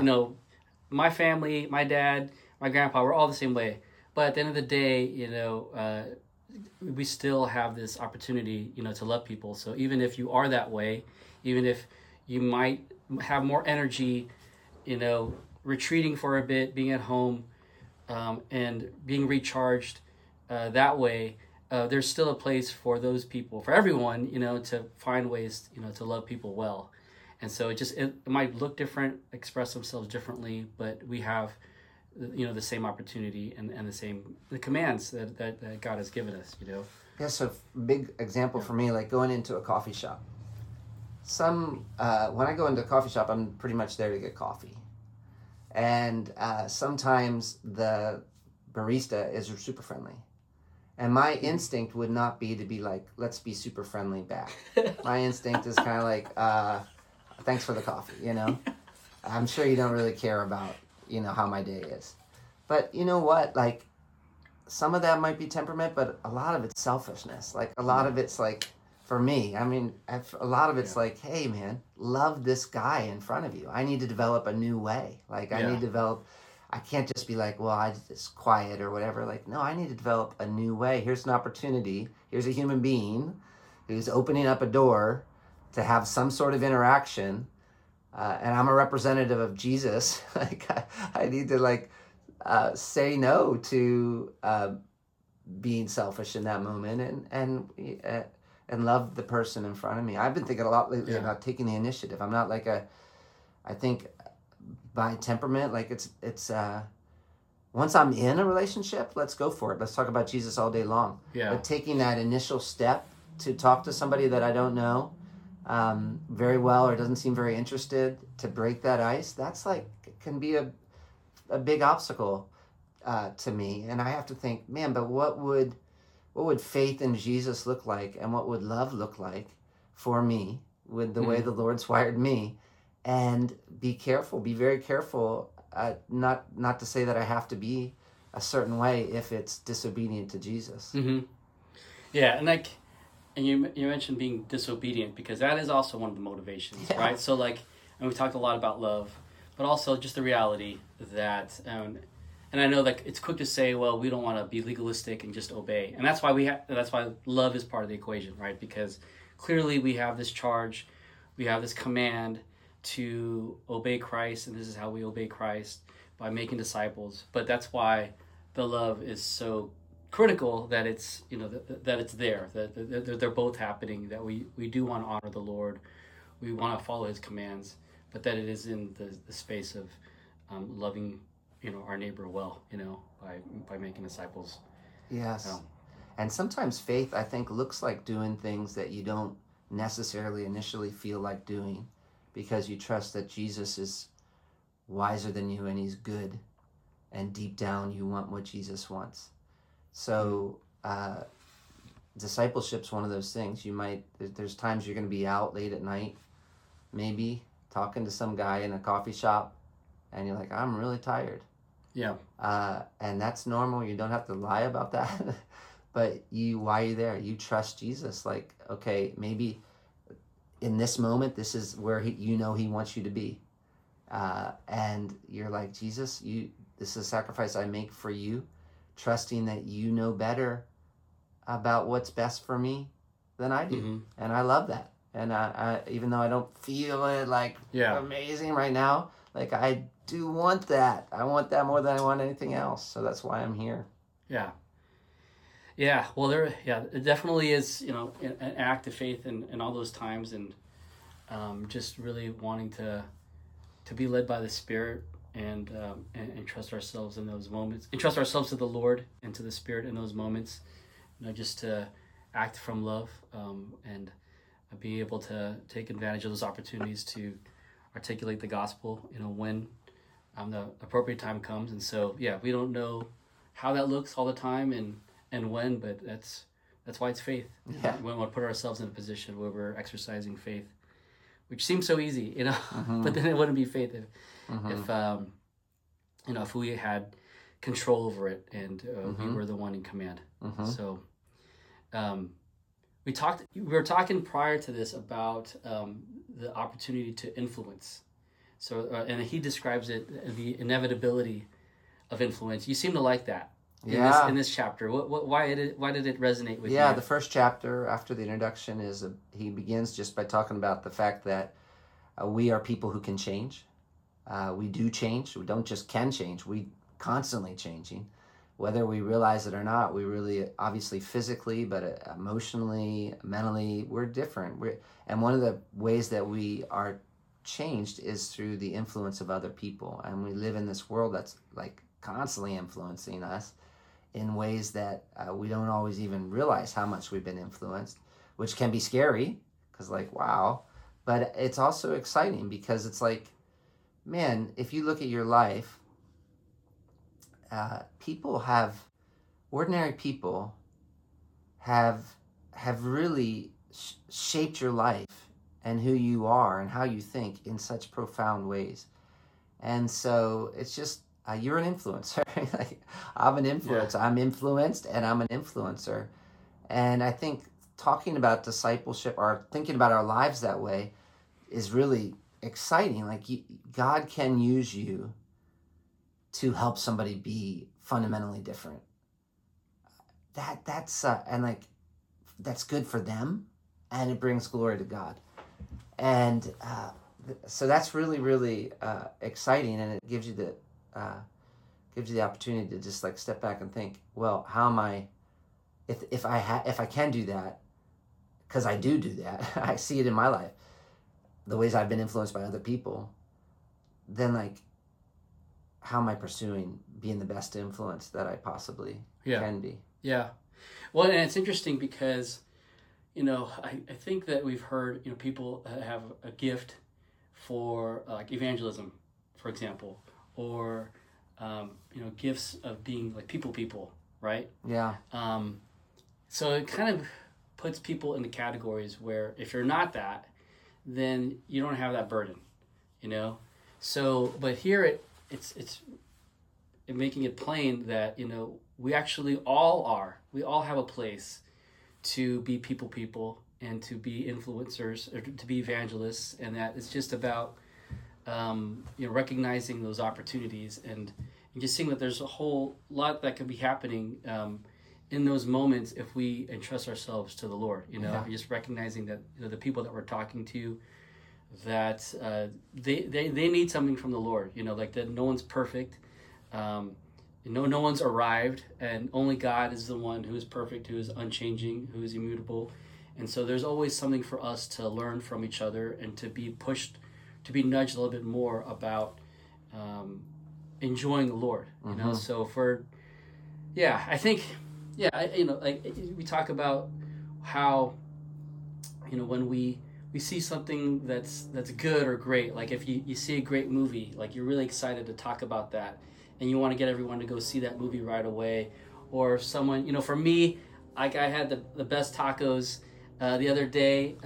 [SPEAKER 1] my family, my dad, my grandpa, we're all the same way. But at the end of the day, we still have this opportunity, to love people. So even if you are that way, even if you might have more energy, retreating for a bit, being at home, and being recharged that way, there's still a place for those people, for everyone, to find ways, to love people well. And so it might look different, express themselves differently, but we have, the same opportunity and the commands that God has given us,
[SPEAKER 3] Yeah, so big example for me, like going into a coffee shop. When I go into a coffee shop, I'm pretty much there to get coffee. And sometimes the barista is super friendly. And my instinct would not be to be like, let's be super friendly back. My instinct is kind of like, thanks for the coffee, I'm sure you don't really care about, how my day is. But you know what? Like, some of that might be temperament, but a lot of it's selfishness. Like, a lot of it's like, for me, a lot of it's like, hey, man, love this guy in front of you. I need to develop a new way. Like, I can't just be like, well, I just quiet or whatever. Like, no, I need to develop a new way. Here's an opportunity. Here's a human being who's opening up a door to have some sort of interaction. And I'm a representative of Jesus. Like, I need to say no to being selfish in that moment and love the person in front of me. I've been thinking a lot lately about taking the initiative. I'm not like I think by temperament, like it's once I'm in a relationship, let's go for it. Let's talk about Jesus all day long.
[SPEAKER 1] Yeah.
[SPEAKER 3] But taking that initial step to talk to somebody that I don't know very well or doesn't seem very interested, to break that ice, that's like, can be a big obstacle to me. And I have to think, man, but what would faith in Jesus look like, and what would love look like for me with the way the Lord's wired me? And be very careful, not to say that I have to be a certain way if it's disobedient to Jesus.
[SPEAKER 1] Mm-hmm. Yeah, and you mentioned being disobedient, because that is also one of the motivations, right? So and we talked a lot about love, but also just the reality that, and I know that it's quick to say, well, we don't want to be legalistic and just obey, and that's why love is part of the equation, right? Because clearly we have this charge, we have this command to obey Christ, and this is how we obey Christ, by making disciples. But that's why the love is so critical, that it's, you know, that it's there, that they're both happening, that we do want to honor the Lord, we want to follow his commands, but that it is in the space of loving, you know, our neighbor well, you know, by making disciples.
[SPEAKER 3] Yes. And sometimes faith, I think, looks like doing things that you don't necessarily initially feel like doing, because you trust that Jesus is wiser than you and he's good, and deep down you want what Jesus wants. So discipleship's one of those things. There's times you're going to be out late at night, maybe talking to some guy in a coffee shop, and you're like, I'm really tired.
[SPEAKER 1] Yeah.
[SPEAKER 3] And that's normal. You don't have to lie about that. But why are you there? You trust Jesus. Like, okay, maybe in this moment, this is where he wants you to be. And you're like, Jesus, this is a sacrifice I make for you, trusting that you know better about what's best for me than I do. Mm-hmm. And I love that. And I even though I don't feel it like amazing right now, like I do want that. I want that more than I want anything else. So that's why I'm here.
[SPEAKER 1] Yeah. Yeah. Well, it definitely is, you know, an act of faith in all those times, and just really wanting to be led by the Spirit, and trust ourselves in those moments, and trust ourselves to the Lord and to the Spirit in those moments, you know, just to act from love, and be able to take advantage of those opportunities to articulate the gospel, you know, when the appropriate time comes. And so, we don't know how that looks all the time and when, but that's why it's faith.
[SPEAKER 3] Yeah.
[SPEAKER 1] We want to put ourselves in a position where we're exercising faith, which seems so easy, you know,
[SPEAKER 3] mm-hmm.
[SPEAKER 1] but then it wouldn't be faith
[SPEAKER 3] mm-hmm.
[SPEAKER 1] if we had control over it, and
[SPEAKER 3] mm-hmm.
[SPEAKER 1] we were the one in command.
[SPEAKER 3] Mm-hmm.
[SPEAKER 1] So we were talking prior to this about the opportunity to influence. So and he describes it, the inevitability of influence. You seem to like that. In this chapter. Why did it resonate with you?
[SPEAKER 3] Yeah, the first chapter after the introduction he begins just by talking about the fact that we are people who can change. We do change. We don't just can change. We constantly changing, whether we realize it or not. We really, obviously physically, but emotionally, mentally, we're different. And one of the ways that we are changed is through the influence of other people. And we live in this world that's like constantly influencing us in ways that we don't always even realize how much we've been influenced, which can be scary, because like, wow. But it's also exciting, because it's like, man, if you look at your life, ordinary people have really shaped your life and who you are and how you think in such profound ways. And so it's just, you're an influencer. Like, I'm an influencer. Yeah. I'm influenced, and I'm an influencer. And I think talking about discipleship, or thinking about our lives that way, is really exciting. Like, God can use you to help somebody be fundamentally different. That's good for them, and it brings glory to God. And so that's really, really exciting, and it gives you the opportunity to just like step back and think, well, how am I, if I can do that, because I do that, I see it in my life, the ways I've been influenced by other people, then like, how am I pursuing being the best influence that I possibly can be?
[SPEAKER 1] Yeah. Well, and it's interesting because, you know, I think that we've heard, you know, people have a gift for like evangelism, for example, or you know, gifts of being like people, right?
[SPEAKER 3] Yeah.
[SPEAKER 1] So it kind of puts people into categories where if you're not that, then you don't have that burden, you know? So, but here it's making it plain that, you know, we actually we all have a place to be people and to be influencers, or to be evangelists, and that it's just about you know, recognizing those opportunities and just seeing that there's a whole lot that could be happening in those moments if we entrust ourselves to the Lord,
[SPEAKER 3] Yeah.
[SPEAKER 1] just recognizing that the people that we're talking to, that they need something from the Lord, like that no one's perfect. No one's arrived, and only God is the one who is perfect, who is unchanging, who is immutable. And so there's always something for us to learn from each other and to be pushed, to be nudged a little bit more about enjoying the Lord. So I think, like we talk about how, when we see something that's good or great, like if you see a great movie, like you're really excited to talk about that, and you want to get everyone to go see that movie right away. Or someone, for me, like I had the best tacos the other day.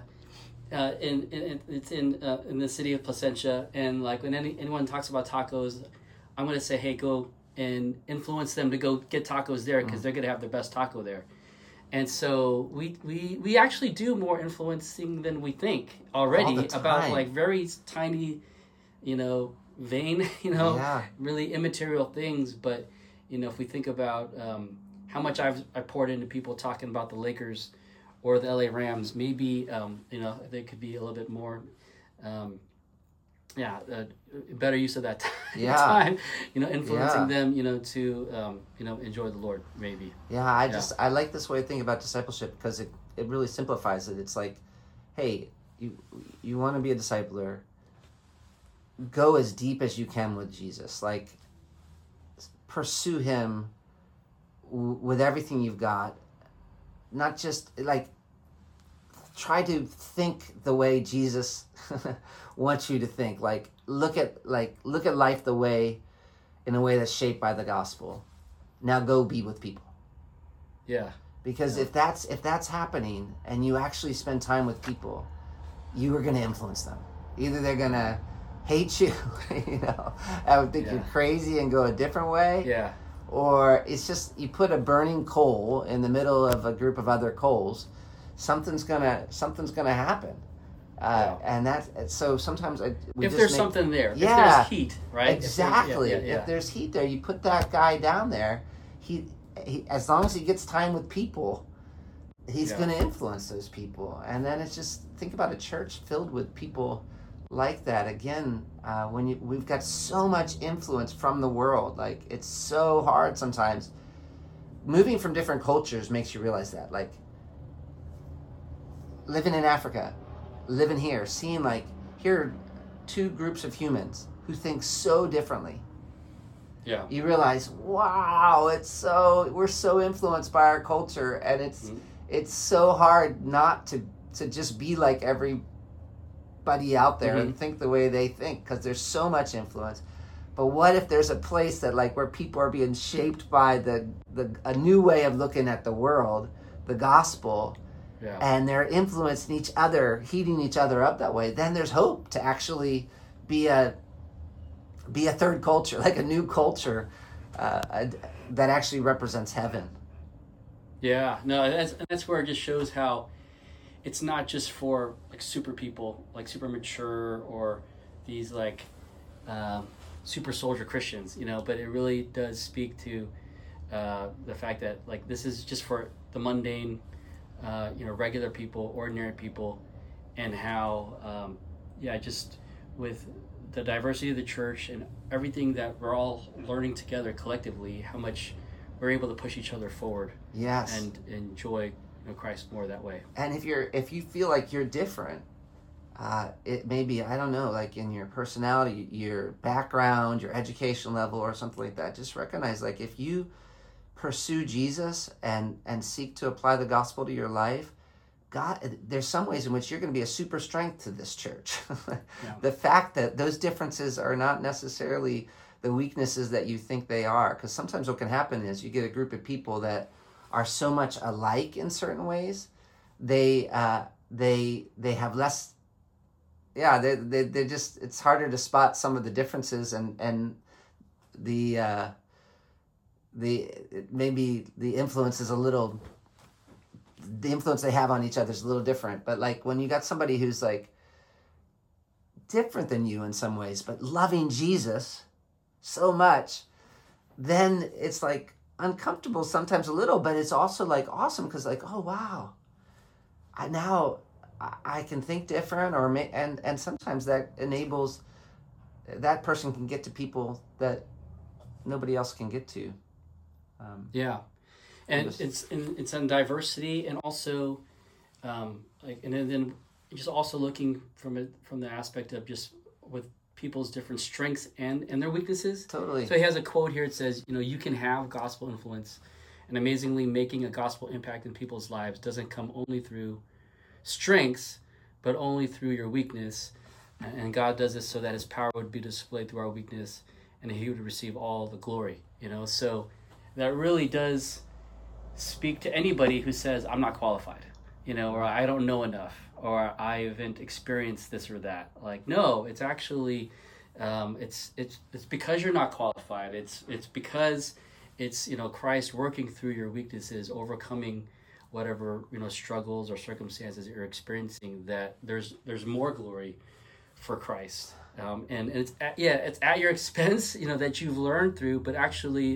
[SPEAKER 1] It's in the city of Placentia, and like when anyone talks about tacos, I'm gonna say, hey, go and influence them to go get tacos there, because they're gonna have their best taco there. And so we actually do more influencing than we think already about like very tiny, vain, really immaterial things. But if we think about how much I poured into people talking about the Lakers or the LA Rams, maybe they could be a little bit more better use of that time, influencing them, to enjoy the Lord, maybe.
[SPEAKER 3] I like this way of thinking about discipleship, because it really simplifies it. It's like, hey, you want to be a discipler, go as deep as you can with Jesus. Like, pursue him with everything you've got. Not just like try to think the way Jesus wants you to think. Like look at life in a way that's shaped by the gospel. Now go be with people.
[SPEAKER 1] Yeah.
[SPEAKER 3] Because if that's happening and you actually spend time with people, you are going to influence them. Either they're going to hate you, I would think you're crazy and go a different way.
[SPEAKER 1] Yeah. Or
[SPEAKER 3] it's just you put a burning coal in the middle of a group of other coals, something's gonna happen. And that's so sometimes
[SPEAKER 1] there's something there, if there's heat, right?
[SPEAKER 3] Exactly. If there's heat there, you put that guy down there. He as long as he gets time with people, he's going to influence those people. And then it's just think about a church filled with people like that. Again, we've got so much influence from the world. Like it's so hard sometimes. Moving from different cultures makes you realize that. Like living in Africa, living here, seeing like here are two groups of humans who think so differently.
[SPEAKER 1] Yeah.
[SPEAKER 3] You realize, wow, we're so influenced by our culture, and it's so hard not to just be like everybody out there and think the way they think, because there's so much influence. But what if there's a place that like where people are being shaped by a new way of looking at the world, the gospel, and they're influencing each other, heating each other up that way? Then there's hope to actually be a third culture, like a new culture that actually represents heaven.
[SPEAKER 1] Yeah, no, that's where it just shows how it's not just for like super people, like super mature, or these like super soldier Christians, but it really does speak to the fact that like this is just for the mundane, regular people, ordinary people, and how just with the diversity of the church and everything that we're all learning together collectively, how much we're able to push each other forward.
[SPEAKER 3] Yes.
[SPEAKER 1] And enjoy Christ more that way.
[SPEAKER 3] And if you feel like you're different, it may be, I don't know, like in your personality, your background, your education level, or something like that, just recognize like if you pursue Jesus and seek to apply the gospel to your life, God, there's some ways in which you're going to be a super strength to this church. The fact that those differences are not necessarily the weaknesses that you think they are. Because sometimes what can happen is you get a group of people that are so much alike in certain ways, they have less. Yeah, they just, it's harder to spot some of the differences and maybe the influence is a little. The influence they have on each other is a little different. But like when you got somebody who's like different than you in some ways, but loving Jesus so much, then it's like uncomfortable sometimes a little, but it's also like awesome because like, oh wow, I can think different, and sometimes that enables that person can get to people that nobody else can get to.
[SPEAKER 1] Yeah, and it's in diversity, and also and then just also looking from the aspect of just with people's different strengths and their weaknesses.
[SPEAKER 3] Totally.
[SPEAKER 1] So he has a quote here. It says, you can have gospel influence, and amazingly, making a gospel impact in people's lives doesn't come only through strengths, but only through your weakness. And God does this so that his power would be displayed through our weakness, and he would receive all the glory. So that really does speak to anybody who says, I'm not qualified, or I don't know enough, or I haven't experienced this or that. Like, no, it's actually, it's because you're not qualified. It's because it's, Christ working through your weaknesses, overcoming whatever, struggles or circumstances you're experiencing, that there's more glory for Christ. And it's at your expense, that you've learned through, but actually,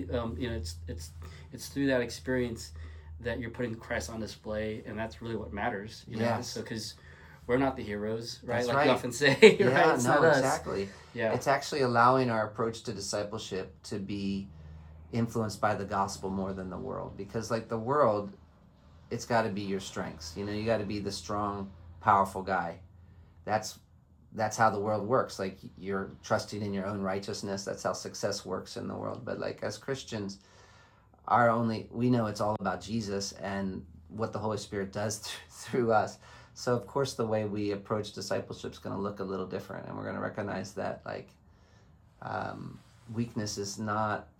[SPEAKER 1] it's through that experience that you're putting Christ on display, and that's really what matters.
[SPEAKER 3] Yes.
[SPEAKER 1] So because we're not the heroes, right?
[SPEAKER 3] That's
[SPEAKER 1] like
[SPEAKER 3] right.
[SPEAKER 1] you often say,
[SPEAKER 3] yeah,
[SPEAKER 1] right? It's
[SPEAKER 3] no,
[SPEAKER 1] not
[SPEAKER 3] exactly.
[SPEAKER 1] us. Yeah.
[SPEAKER 3] It's actually allowing our approach to discipleship to be influenced by the gospel more than the world, because like the world, it's got to be your strengths. You got to be the strong, powerful guy. That's how the world works. Like, you're trusting in your own righteousness. That's how success works in the world. But like, as Christians, we know it's all about Jesus and what the Holy Spirit does through us. So of course the way we approach discipleship is going to look a little different, and we're going to recognize that like weakness is not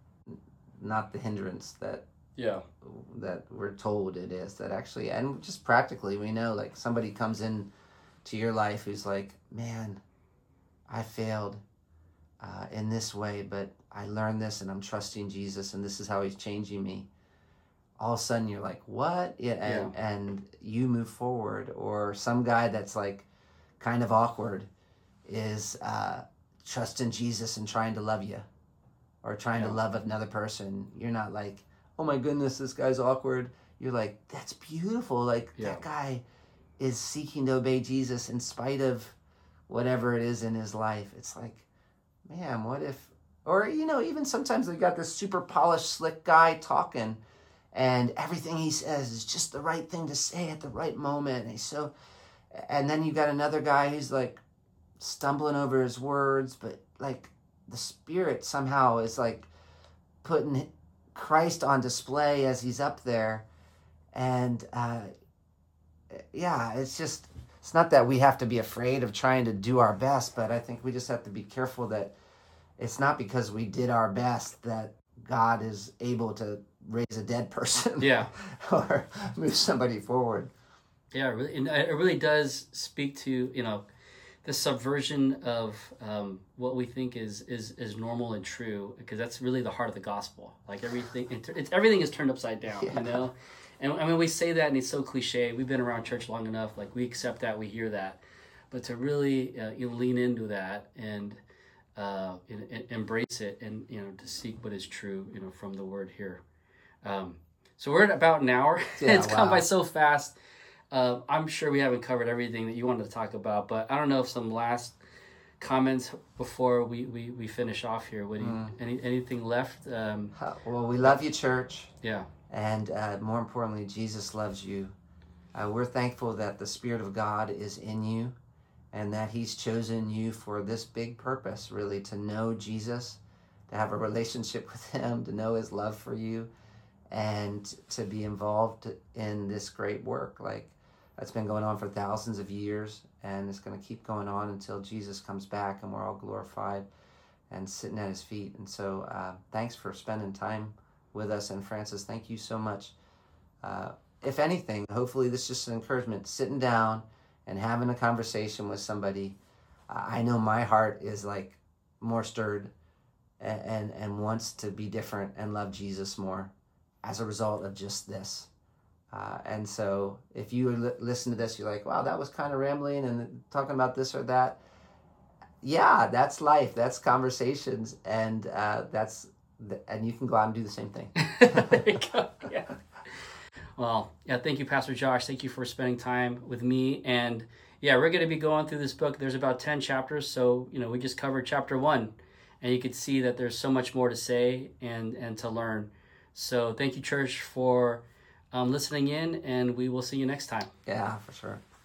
[SPEAKER 3] the hindrance that we're told it is. That actually, and just practically, we know like somebody comes in to your life who's like, man, I failed in this way, but I learned this and I'm trusting Jesus and this is how he's changing me. All of a sudden you're like, what? And you move forward. Or some guy that's like kind of awkward is trusting Jesus and trying to love you, or trying to love another person. You're not like, oh my goodness, this guy's awkward. You're like, that's beautiful. Like that guy is seeking to obey Jesus in spite of whatever it is in his life. It's like, man, what if, or, even sometimes they got this super polished, slick guy talking, and everything he says is just the right thing to say at the right moment. And then you got another guy who's like stumbling over his words, but like the Spirit somehow is like putting Christ on display as he's up there. And it's not that we have to be afraid of trying to do our best, but I think we just have to be careful that it's not because we did our best that God is able to raise a dead person or move somebody forward.
[SPEAKER 1] Yeah, really, and it really does speak to, the subversion of what we think is normal and true, because that's really the heart of the gospel. Like everything is turned upside down, And I mean, we say that and it's so cliche. We've been around church long enough, like we accept that, we hear that. But to really lean into that and embrace it, and to seek what is true, from the word here. So we're at about an hour. It's gone by so fast. I'm sure we haven't covered everything that you wanted to talk about, but I don't know if some last comments before we finish off here. What do you, anything left?
[SPEAKER 3] Well, we love you, church.
[SPEAKER 1] Yeah.
[SPEAKER 3] And more importantly, Jesus loves you. We're thankful that the Spirit of God is in you, and that he's chosen you for this big purpose, really, to know Jesus, to have a relationship with him, to know his love for you, and to be involved in this great work. Like, that's been going on for thousands of years, and it's going to keep going on until Jesus comes back and we're all glorified and sitting at his feet. And so thanks for spending time with us. And Francis, thank you so much. If anything, hopefully this is just an encouragement, sitting down and having a conversation with somebody. I know my heart is like more stirred and wants to be different and love Jesus more as a result of just this. And so if you listen to this, you're like, wow, that was kind of rambling and talking about this or that. Yeah, that's life. That's conversations. And that's and you can go out and do the same thing.
[SPEAKER 1] There you go. Yeah. Well, yeah, thank you, Pastor Josh. Thank you for spending time with me. And yeah, we're going to be going through this book. There's about 10 chapters. So, we just covered chapter 1. And you could see that there's so much more to say and to learn. So thank you, church, for listening in. And we will see you next time.
[SPEAKER 3] Yeah, for sure.